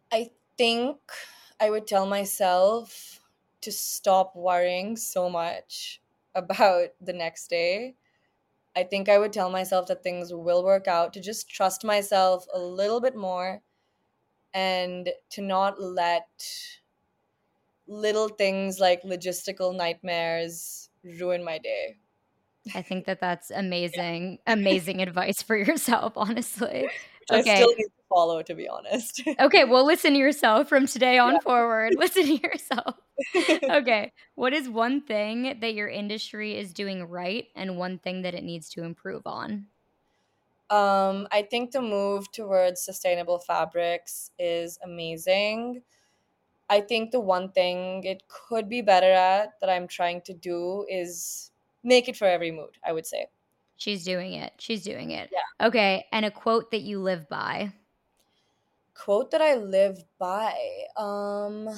I think I would tell myself to stop worrying so much about the next day. I think I would tell myself that things will work out, to just trust myself a little bit more, and to not let little things like logistical nightmares ruin my day. I think that that's amazing, amazing advice for yourself, honestly. Which I Okay. still need to follow, to be honest. Okay, well, listen to yourself from today on Yeah. forward. Listen to yourself. Okay. What is one thing that your industry is doing right and one thing that it needs to improve on? Um, I think the move towards sustainable fabrics is amazing. I think the one thing it could be better at that I'm trying to do is make it for every mood, I would say. She's doing it. She's doing it. Yeah. Okay, and a quote that you live by. Quote that I live by. Um,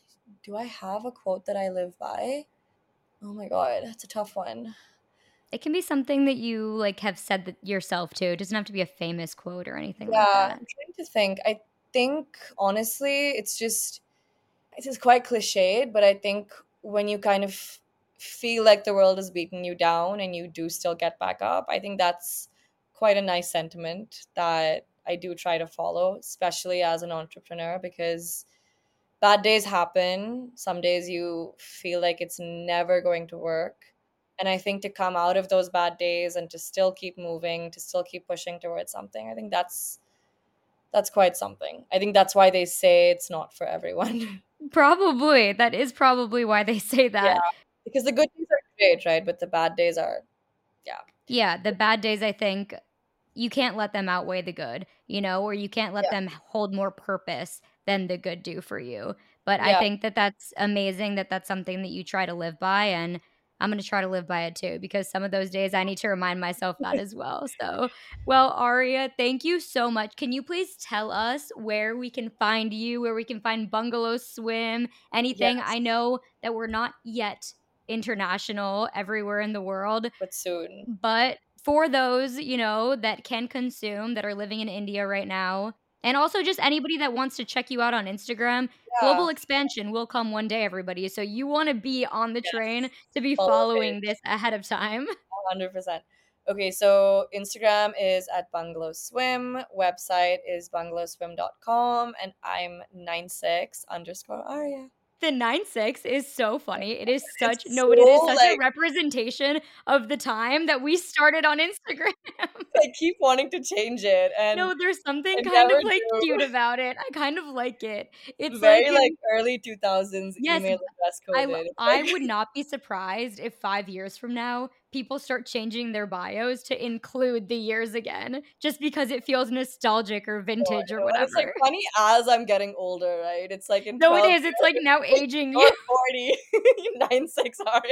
do I have a quote that I live by? Oh my god, that's a tough one. It can be something that you, like, have said that yourself too. It doesn't have to be a famous quote or anything like Yeah, that. I'm trying to think. I think honestly, it's just it is quite cliched, but I think when you kind of feel like the world is beating you down and you do still get back up, I think that's quite a nice sentiment that I do try to follow, especially as an entrepreneur, because bad days happen. Some days you feel like it's never going to work. And I think to come out of those bad days and to still keep moving, to still keep pushing towards something, I think that's that's quite something. I think that's why they say it's not for everyone. Probably. That is probably why they say Yeah, that. because the good days are great, right? But the bad days are, yeah, Yeah, the bad days, I think you can't let them outweigh the good, you know, or you can't let yeah, them hold more purpose than the good do for you. But I yeah. think that that's amazing that that's something that you try to live by. And I'm going to try to live by it too, because some of those days I need to remind myself that as well. So, well, Aria, thank you so much. Can you please tell us where we can find you, where we can find Bungalow Swim, anything? I Yes, know that we're not yet international everywhere in the world, but soon. but for those, you know, that can consume, that are living in India right now, and also just anybody that wants to check you out on Instagram, global Yeah, expansion will come one day, everybody. So you want to be on the train yes. to be Follow the following page. this ahead of time. one hundred percent. Okay, so Instagram is at Bungalow Swim. Website is bungalow swim dot com. And I'm nine six underscore Aria. The nine six is so funny. It is such It's no, so but it is such a like, representation of the time that we started on Instagram. I keep wanting to change it and No, there's something I kind never of, like, do. cute about it. I kind of like it. It's like Very like in early two thousands yes, email address I l coded. It's I like, would not be surprised if five years from now, people start changing their bios to include the years again, just because it feels nostalgic or no, vintage I or know. And it's like whatever. funny as I'm getting older, right? It's like in No, it twelve is, it's, years, like, it's now like, aging you. you're forty. nine six Aria.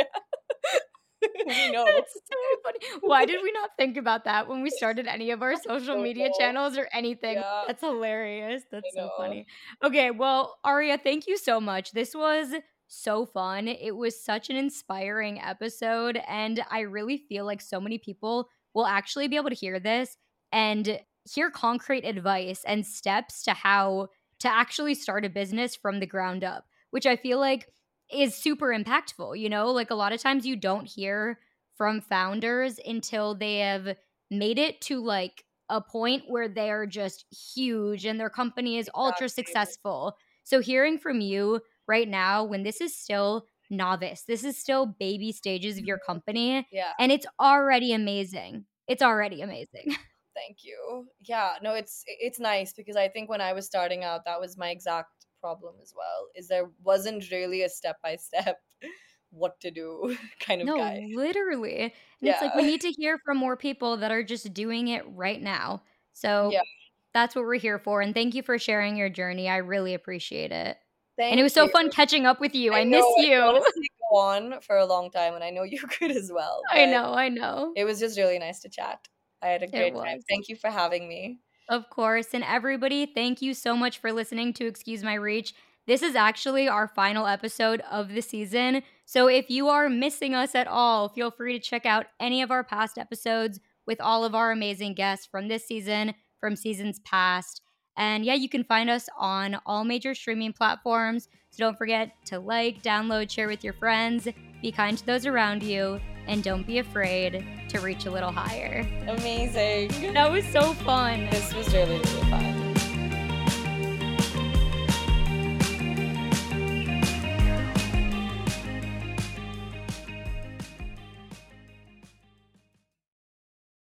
We know. That's so funny. Why did we not think about that when we started any of our social Don't media know. channels or anything? Yeah, That's hilarious. I That's so know. funny. Okay, well, Aria, thank you so much. This was so fun. It was such an inspiring episode, and I really feel like so many people will actually be able to hear this and hear concrete advice and steps to how to actually start a business from the ground up, which I feel like is super impactful. You know, like a lot of times you don't hear from founders until they have made it to like a point where they're just huge and their company is ultra Exactly. successful. So hearing from you right now when this is still novice, this is still baby stages of your Mhm. company Yeah, and it's already amazing. It's already amazing. thank you. Yeah, no, it's it's nice because I think when I was starting out, that was my exact problem as well. Is there wasn't really a step by step what to do kind of No, guy. literally. And it's like we Yeah. need to hear from more people that are just doing it right now. So Yeah. that's what we're here for. And thank you for sharing your journey. I really appreciate it. And it was Thank so you. fun catching up with you. I I know miss I could you. honestly go on for a long time, and I know you could as well, I but know, I know. it was just really nice to chat. I had a It great time. was. Thank you for having me. Of course. And everybody, thank you so much for listening to Excuse My Reach. This is actually our final episode of the season. So if you are missing us at all, feel free to check out any of our past episodes with all of our amazing guests from this season, from seasons past. And yeah, you can find us on all major streaming platforms. So don't forget to like, download, share with your friends, be kind to those around you, and don't be afraid to reach a little higher. Amazing. That was so fun. This was really, really fun.